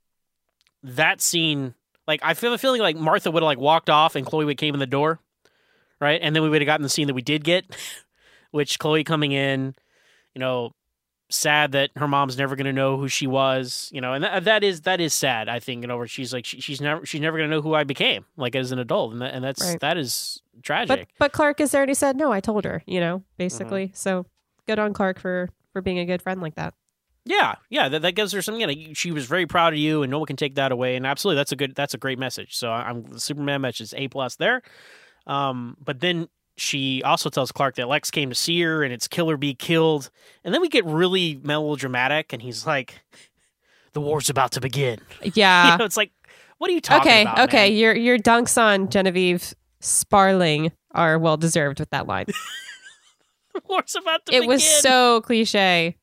[SPEAKER 3] that scene, like I feel a feeling like Martha would have like walked off, and Chloe would came in the door, right, and then we would have gotten the scene that we did get. Which Chloe coming in, you know, sad that her mom's never going to know who she was, you know, and that, that is that is sad. I think, you know, where she's like she, she's never she's never going to know who I became, like as an adult, and that, and that's
[SPEAKER 4] Right.
[SPEAKER 3] that is tragic.
[SPEAKER 4] but but Clark has already said no. I told her, you know, basically. So good on Clark for for being a good friend like that.
[SPEAKER 3] Yeah, yeah, that, that gives her some. You know, she was very proud of you, and no one can take that away. And absolutely, that's a good, that's a great message. So I'm the Superman message is A plus there. Um, but then she also tells Clark that Lex came to see her, and it's kill or be killed. And then we get really melodramatic, and he's like, "The war's about to begin."
[SPEAKER 4] Yeah,
[SPEAKER 3] You know, it's like, what are you talking
[SPEAKER 4] okay,
[SPEAKER 3] about?
[SPEAKER 4] okay.
[SPEAKER 3] man?
[SPEAKER 4] Your your dunks on Genevieve Sparling are well deserved with that line.
[SPEAKER 3] The war's about to
[SPEAKER 4] It
[SPEAKER 3] begin.
[SPEAKER 4] was so cliche.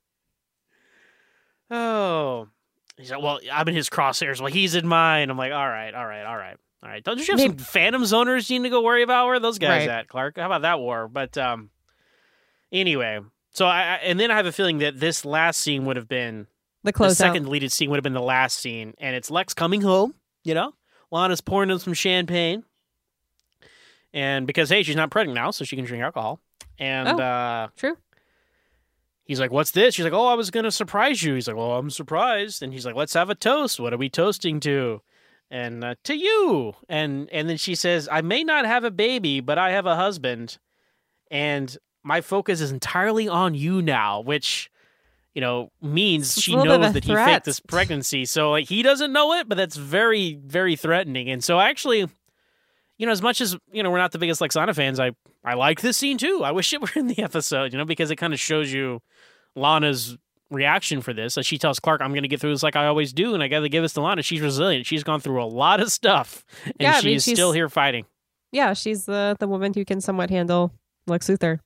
[SPEAKER 3] Oh, he's like, well, I'm in his crosshairs. Well, he's in mine. I'm like, all right, all right, all right, all right. Don't you have
[SPEAKER 4] Maybe-
[SPEAKER 3] some Phantom Zoners you need to go worry about? Where are those guys
[SPEAKER 4] Right.
[SPEAKER 3] at, Clark? How about that war? But um, anyway, so I, I and then I have a feeling that this last scene would have been
[SPEAKER 4] The
[SPEAKER 3] the
[SPEAKER 4] close out.
[SPEAKER 3] second deleted scene would have been the last scene, and it's Lex coming home. You know, Lana's pouring him some champagne, and because hey, she's not pregnant now, so she can drink alcohol. And
[SPEAKER 4] Oh.
[SPEAKER 3] uh,
[SPEAKER 4] True.
[SPEAKER 3] he's like, "What's this?" She's like, "Oh, I was gonna surprise you." He's like, "Well, I'm surprised." And he's like, "Let's have a toast. What are we toasting to?" And uh, to you. And and then she says, "I may not have a baby, but I have a husband, and my focus is entirely on you now," which, you know, means
[SPEAKER 4] It's a
[SPEAKER 3] she
[SPEAKER 4] little bit of
[SPEAKER 3] knows
[SPEAKER 4] a
[SPEAKER 3] that he
[SPEAKER 4] threat.
[SPEAKER 3] faked this pregnancy. So like, he doesn't know it, but that's very, very threatening. And so actually, you know, as much as, you know, we're not the biggest Lexana fans, I, I like this scene too. I wish it were in the episode, you know, because it kind of shows you Lana's reaction for this. As she tells Clark, I'm going to get through this like I always do, and I got to give this to Lana. She's resilient. She's gone through a lot of stuff, and
[SPEAKER 4] Yeah, I
[SPEAKER 3] she
[SPEAKER 4] mean,
[SPEAKER 3] is
[SPEAKER 4] she's-
[SPEAKER 3] still here fighting.
[SPEAKER 4] Yeah, she's the the woman who can somewhat handle Lex Luthor.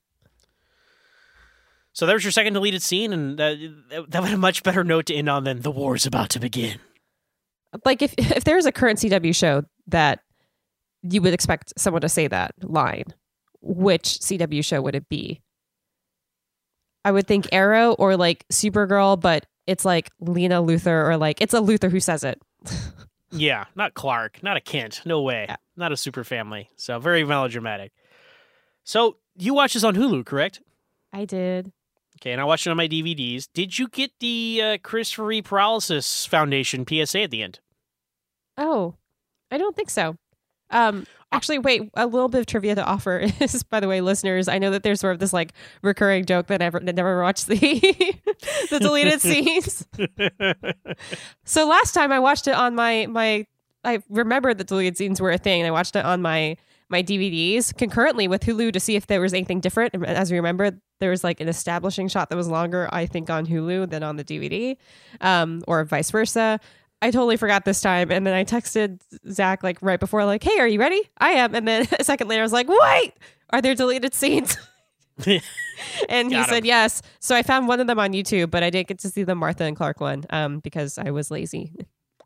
[SPEAKER 3] So there's your second deleted scene, and that, that would have a much better note to end on than the war's about to begin.
[SPEAKER 4] Like if if there's a current C W show that you would expect someone to say that line, which C W show would it be? I would think Arrow or like Supergirl, but it's like Lena Luthor or like it's a Luthor who says it.
[SPEAKER 3] Yeah, not Clark, not a Kent, no way,
[SPEAKER 4] Yeah.
[SPEAKER 3] not a super family. So very melodramatic. So you watched this on Hulu, correct?
[SPEAKER 4] I did.
[SPEAKER 3] Okay, and I watched it on my D V Ds. Did you get the uh, Christopher Reeve Paralysis Foundation P S A at the end?
[SPEAKER 4] Oh, I don't think so. Um, actually, wait, a little bit of trivia to offer is, by the way, listeners, I know that there's sort of this like recurring joke that never that never watched the the deleted scenes. So last time I watched it on my my I remembered that deleted scenes were a thing, and I watched it on my my D V Ds concurrently with Hulu to see if there was anything different. And as we remember, there was like an establishing shot that was longer, I think, on Hulu than on the D V D, um, or vice versa. I totally forgot this time. And then I texted Zach like right before, like, hey, are you ready? I am. And then a second later, I was like, wait, are there deleted scenes? And he
[SPEAKER 3] Got
[SPEAKER 4] said
[SPEAKER 3] him.
[SPEAKER 4] yes. So I found one of them on YouTube, but I didn't get to see the Martha and Clark one um, because I was lazy.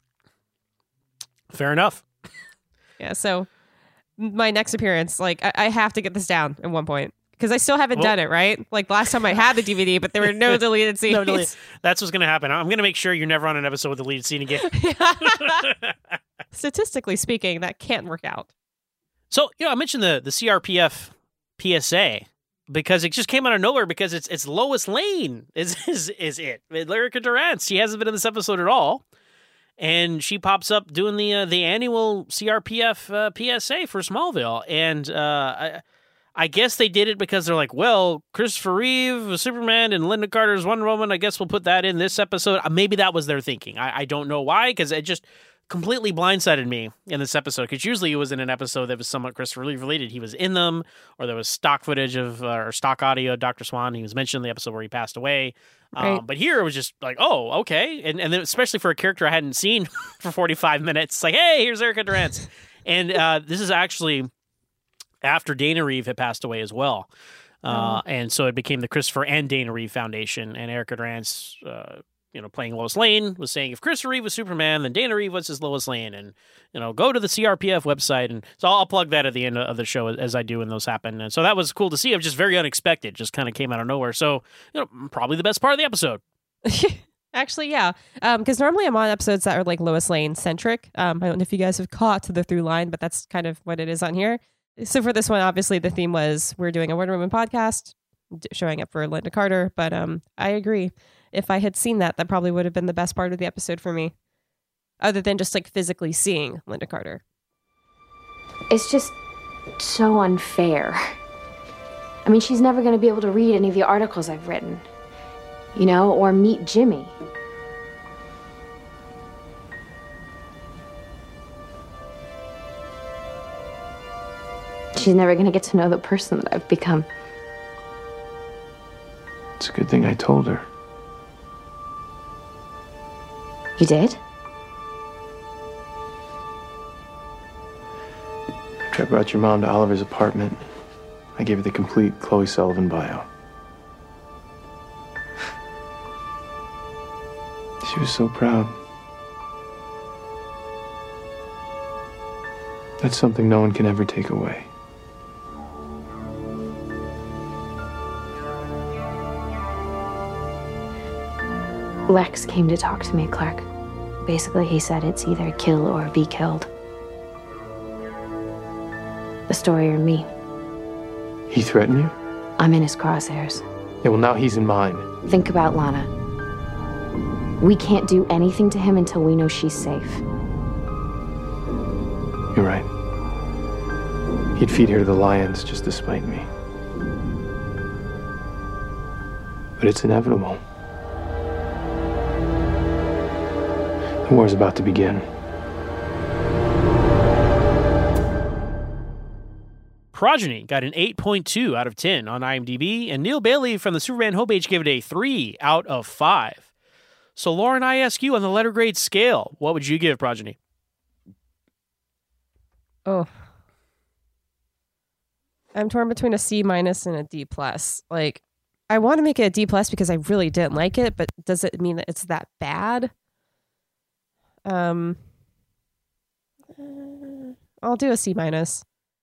[SPEAKER 3] Fair enough.
[SPEAKER 4] Yeah. So my next appearance, like, I, I have to get this down at one point because I still haven't
[SPEAKER 3] Well-
[SPEAKER 4] done it, right? Like last time I had the D V D, but there were no deleted scenes.
[SPEAKER 3] No, delete. That's what's going to happen. I'm going to make sure you're never on an episode with a deleted scene again.
[SPEAKER 4] Statistically speaking, that can't work out.
[SPEAKER 3] So, you know, I mentioned the, the C R P F P S A because it just came out of nowhere because it's it's Lois Lane is is, is it. Lyrica Durance, she hasn't been in this episode at all. And she pops up doing the uh, the annual C R P F uh, P S A for Smallville. And uh, I, I guess they did it because they're like, well, Christopher Reeve was Superman and Linda Carter's Wonder Woman. I guess we'll put that in this episode. Uh, Maybe that was their thinking. I, I don't know why, because it just completely blindsided me in this episode. Because usually it was in an episode that was somewhat Christopher Reeve related. He was in them, or there was stock footage of uh, or stock audio of Doctor Swan. He was mentioned in the episode where he passed away.
[SPEAKER 4] Right.
[SPEAKER 3] Um, but here it was just like, oh, okay. And and then especially for a character I hadn't seen for forty-five minutes, it's like, hey, here's Erica Durance. And uh, this is actually after Dana Reeve had passed away as well. Uh, and so it became the Christopher and Dana Reeve Foundation. And Erica Durance, uh, you know, playing Lois Lane, was saying if Christopher Reeve was Superman, then Dana Reeve was his Lois Lane. And, you know, go to the C R P F website. And so I'll plug that at the end of the show as I do when those happen. And so that was cool to see. It was just very unexpected, just kind of came out of nowhere. So, you know, probably the best part of the episode.
[SPEAKER 4] Actually, yeah. Because normally I'm on episodes that are like Lois Lane centric. Um, I don't know if you guys have caught the through line, but that's kind of what it is on here. So for this one, obviously the theme was we're doing a Wonder Woman podcast, d- showing up for Linda Carter. But um, I agree. If I had seen that, that probably would have been the best part of the episode for me, other than just like physically seeing Linda Carter.
[SPEAKER 7] It's just so unfair. I mean, she's never going to be able to read any of the articles I've written, you know, or meet Jimmy. She's never going to get to know the person that I've become.
[SPEAKER 5] It's a good thing I told her.
[SPEAKER 7] You did?
[SPEAKER 8] After I brought your mom to Oliver's apartment, I gave her the complete Chloe Sullivan bio. She was so proud. That's something no one can ever take away.
[SPEAKER 7] Lex came to talk to me, Clark. Basically, he said it's either kill or be killed. The story or me.
[SPEAKER 8] He threatened you?
[SPEAKER 7] I'm in his crosshairs.
[SPEAKER 8] Yeah, well, now he's in mine.
[SPEAKER 7] Think about Lana. We can't do anything to him until we know she's safe.
[SPEAKER 8] You're right. He'd feed her to the lions just to spite me. But it's inevitable. The war's about to begin.
[SPEAKER 3] Progeny got an eight point two out of ten on IMDb, and Neil Bailey from the Superman homepage gave it a three out of five. So, Lauren, I ask you on the letter grade scale, what would you give Progeny?
[SPEAKER 4] Oh. I'm torn between a C minus and a D plus. Like, I want to make it a D plus because I really didn't like it, but does it mean that it's that bad? Um, I'll do a C minus.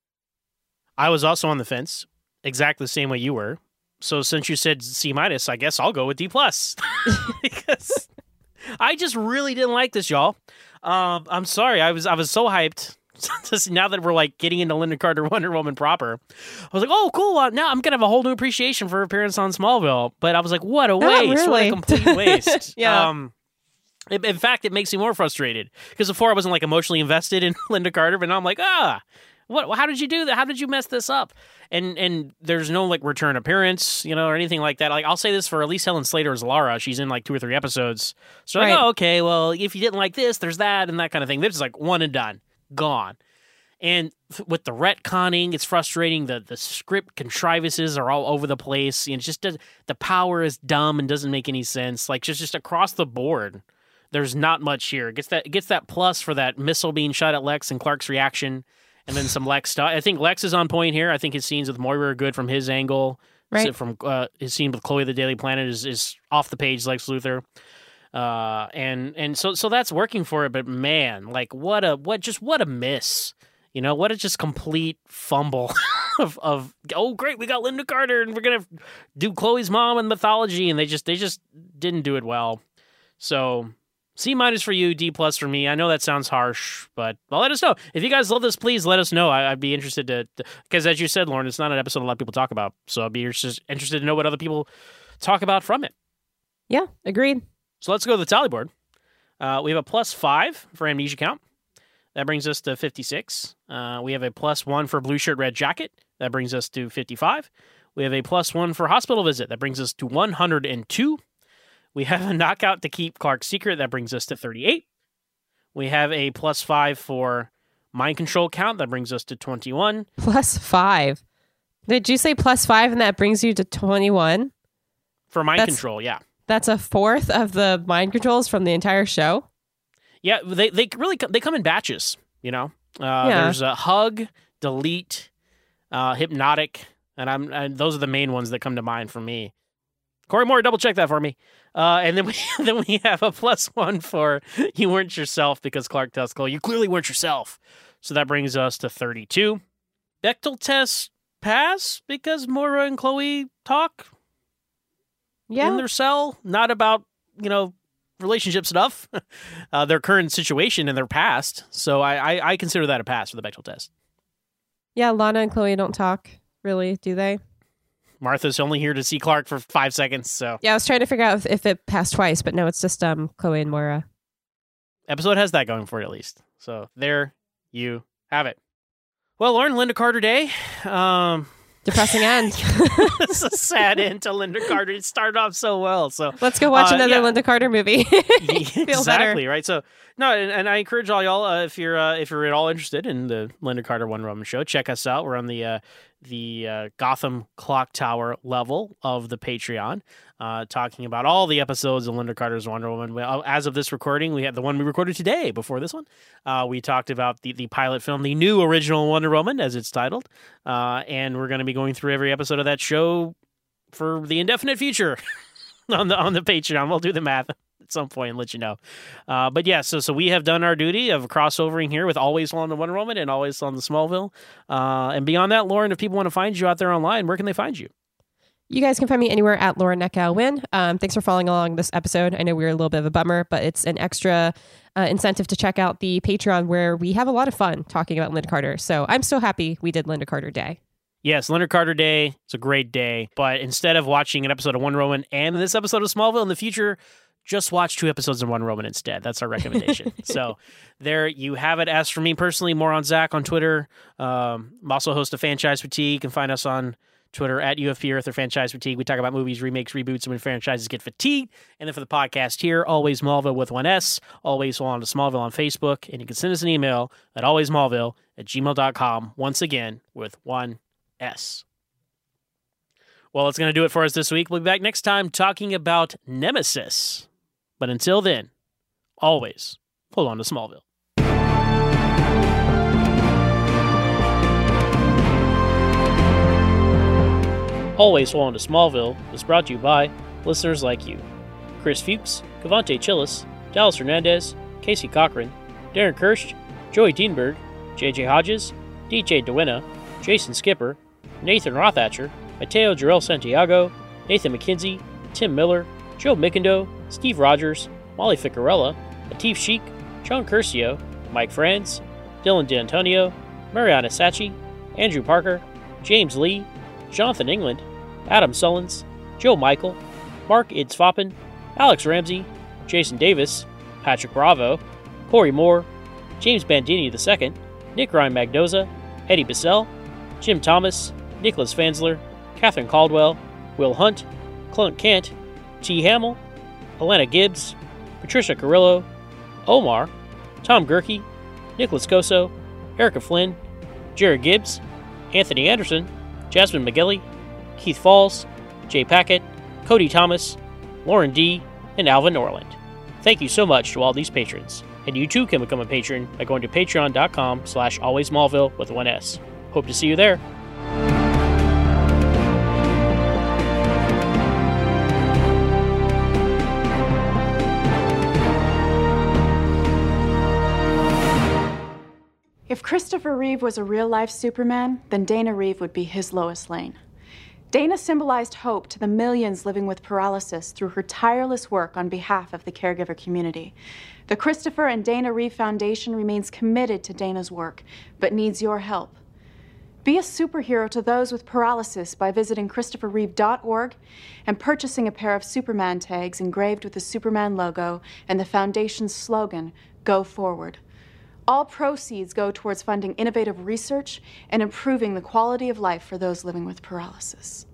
[SPEAKER 3] I was also on the fence, exactly the same way you were. So since you said C minus, I guess I'll go with D plus because I just really didn't like this, y'all. Um, I'm sorry, I was I was so hyped. Just now that we're like getting into Linda Carter Wonder Woman proper, I was like, oh, cool. Uh, now I'm gonna have a whole new appreciation for her appearance on Smallville. But I was like, what a
[SPEAKER 4] Not
[SPEAKER 3] waste!
[SPEAKER 4] really.
[SPEAKER 3] What a complete waste.
[SPEAKER 4] Yeah.
[SPEAKER 3] Um, in, in fact, it makes me more frustrated because before I wasn't like emotionally invested in Linda Carter, but now I'm like, ah. What? How did you do that? How did you mess this up? And and there's no like return appearance, you know, or anything like that. Like I'll say this for at least Helen Slater as Lara. She's in like two or three episodes. So
[SPEAKER 4] Right.
[SPEAKER 3] like, oh, okay, well, if you didn't like this, there's that and that kind of thing. They're just like one and done, gone. And th- with the retconning, it's frustrating. The the script contrivances are all over the place. And it just does, the power is dumb and doesn't make any sense. Like just just across the board, there's not much here. It gets that it gets that plus for that missile being shot at Lex and Clark's reaction. And then some Lex stuff. I think Lex is on point here. I think his scenes with Moira are good from his angle.
[SPEAKER 4] Right.
[SPEAKER 3] So from uh, his scene with Chloe the Daily Planet is, is off the page, Lex Luthor. Uh, and and so so that's working for it. But man, like what a what just what a miss. You know, what a just complete fumble of, of oh great, we got Linda Carter and we're gonna do Chloe's mom and mythology, and they just they just didn't do it well. So C minus for you, D plus for me. I know that sounds harsh, but well, let us know. If you guys love this, please let us know. I, I'd be interested to, because as you said, Lauren, it's not an episode a lot of people talk about. So I'd be just interested to know what other people talk about from it.
[SPEAKER 4] Yeah, agreed.
[SPEAKER 3] So let's go to the tally board. Uh, we have a plus five for Amnesia Count. That brings us to fifty-six. Uh, we have a plus one for Blue Shirt, Red Jacket. That brings us to fifty-five. We have a plus one for Hospital Visit. That brings us to one hundred two. We have a knockout to keep Clark's secret. That brings us to thirty-eight. We have a plus five for Mind Control Count. That brings us to twenty-one.
[SPEAKER 4] Plus five. Did you say plus five and that brings you to twenty-one?
[SPEAKER 3] For Mind
[SPEAKER 4] That's-
[SPEAKER 3] Control, yeah.
[SPEAKER 4] That's a fourth of the mind controls from the entire show?
[SPEAKER 3] Yeah, they they really come, they come in batches, you know? Uh,
[SPEAKER 4] Yeah.
[SPEAKER 3] There's a Hug, Delete, uh, Hypnotic, and I'm and those are the main ones that come to mind for me. Corey Moore, double check that for me. Uh, and then we then we have a plus one for You Weren't Yourself because Clark tells Chloe, you clearly weren't yourself. So that brings us to thirty-two. Bechdel test pass because Moira and Chloe talk
[SPEAKER 4] Yeah.
[SPEAKER 3] in their cell, not about, you know, relationship stuff, uh, their current situation and their past. So I, I, I consider that a pass for the Bechdel test.
[SPEAKER 4] Yeah, Lana and Chloe don't talk, really, do they?
[SPEAKER 3] Martha's only here to see Clark for five seconds, so
[SPEAKER 4] Yeah, I was trying to figure out if, if it passed twice, but no, it's just um Chloe and Moira.
[SPEAKER 3] episode has that going for it at least. So there you have it. Well, Lauren, Linda Carter Day. Um,
[SPEAKER 4] Depressing end.
[SPEAKER 3] It's a sad end to Linda Carter. It started off so well. So
[SPEAKER 4] Let's go watch
[SPEAKER 3] uh,
[SPEAKER 4] another
[SPEAKER 3] yeah.
[SPEAKER 4] Linda Carter movie. Feel
[SPEAKER 3] exactly
[SPEAKER 4] better.
[SPEAKER 3] right. So no, and, and I encourage all y'all uh, if you're uh, if you're at all interested in the Linda Carter Wonder Woman show, check us out. We're on the uh, the uh, Gotham Clock Tower level of the Patreon, uh, talking about all the episodes of Linda Carter's Wonder Woman. Well, as of this recording, we had the one we recorded today. Before this one, uh, we talked about the the pilot film, the new original Wonder Woman, as it's titled, uh, and we're going to be going through every episode of that show for the indefinite future on the on the Patreon. We'll do the math at some point and let you know. Uh, but yeah, so so we have done our duty of crossovering here with Always on the Wonder Woman and Always on the Smallville. Uh, and beyond that, Lauren, if people want to find you out there online, where can they find you?
[SPEAKER 4] You guys can find me anywhere at Lauren Neckow Win. Um, thanks for following along this episode. I know we were a little bit of a bummer, but it's an extra uh, incentive to check out the Patreon where we have a lot of fun talking about Linda Carter. So I'm so happy we did Linda Carter Day.
[SPEAKER 3] Yes, Linda Carter Day. It's a great day. But instead of watching an episode of Wonder Woman and this episode of Smallville in the future, just watch two episodes of Wonder Woman instead. That's our recommendation. So there you have it. As for me personally, more on Zach on Twitter. Um, I'm also host of Franchise Fatigue. You can find us on Twitter at U F P Earth or Franchise Fatigue. We talk about movies, remakes, reboots, and when franchises get fatigued. And then for the podcast here, Always Smallville with one S, Always Hold On to Smallville on Facebook. And you can send us an email at alwaysmallville at gmail dot com, once again, with one S. Well, that's going to do it for us this week. We'll be back next time talking about Nemesis. But until then, always hold on to Smallville. Always Hold On to Smallville is brought to you by listeners like you. Chris Fuchs, Cavante Chillis, Dallas Hernandez, Casey Cochran, Darren Kirsch, Joey Dienberg, J J Hodges, D J DeWinna, Jason Skipper, Nathan Rothatcher, Mateo Jarrell Santiago, Nathan McKenzie, Tim Miller, Joe Mickendo, Steve Rogers, Molly Ficarella, Latif Sheik, John Curcio, Mike Franz, Dylan D'Antonio, Mariana Sachi, Andrew Parker, James Lee, Jonathan England, Adam Sullins, Joe Michael, Mark Idsfoppen, Alex Ramsey, Jason Davis, Patrick Bravo, Corey Moore, James Bandini the Second, Nick Ryan Magnoza, Eddie Bissell, Jim Thomas, Nicholas Fansler, Catherine Caldwell, Will Hunt, Clint Kent, T. Hamill, Alana Gibbs, Patricia Carrillo, Omar, Tom Gerke, Nicholas Coso, Erica Flynn, Jared Gibbs, Anthony Anderson, Jasmine McGilly, Keith Falls, Jay Packett, Cody Thomas, Lauren D., and Alvin Norland. Thank you so much to all these patrons, and you too can become a patron by going to patreon.com slash alwaysmallville with one S. Hope to see you there.
[SPEAKER 9] If Christopher Reeve was a real-life Superman, then Dana Reeve would be his Lois Lane. Dana symbolized hope to the millions living with paralysis through her tireless work on behalf of the caregiver community. The Christopher and Dana Reeve Foundation remains committed to Dana's work, but needs your help. Be a superhero to those with paralysis by visiting christopher reeve dot org and purchasing a pair of Superman tags engraved with the Superman logo and the Foundation's slogan, Go Forward. All proceeds go towards funding innovative research and improving the quality of life for those living with paralysis.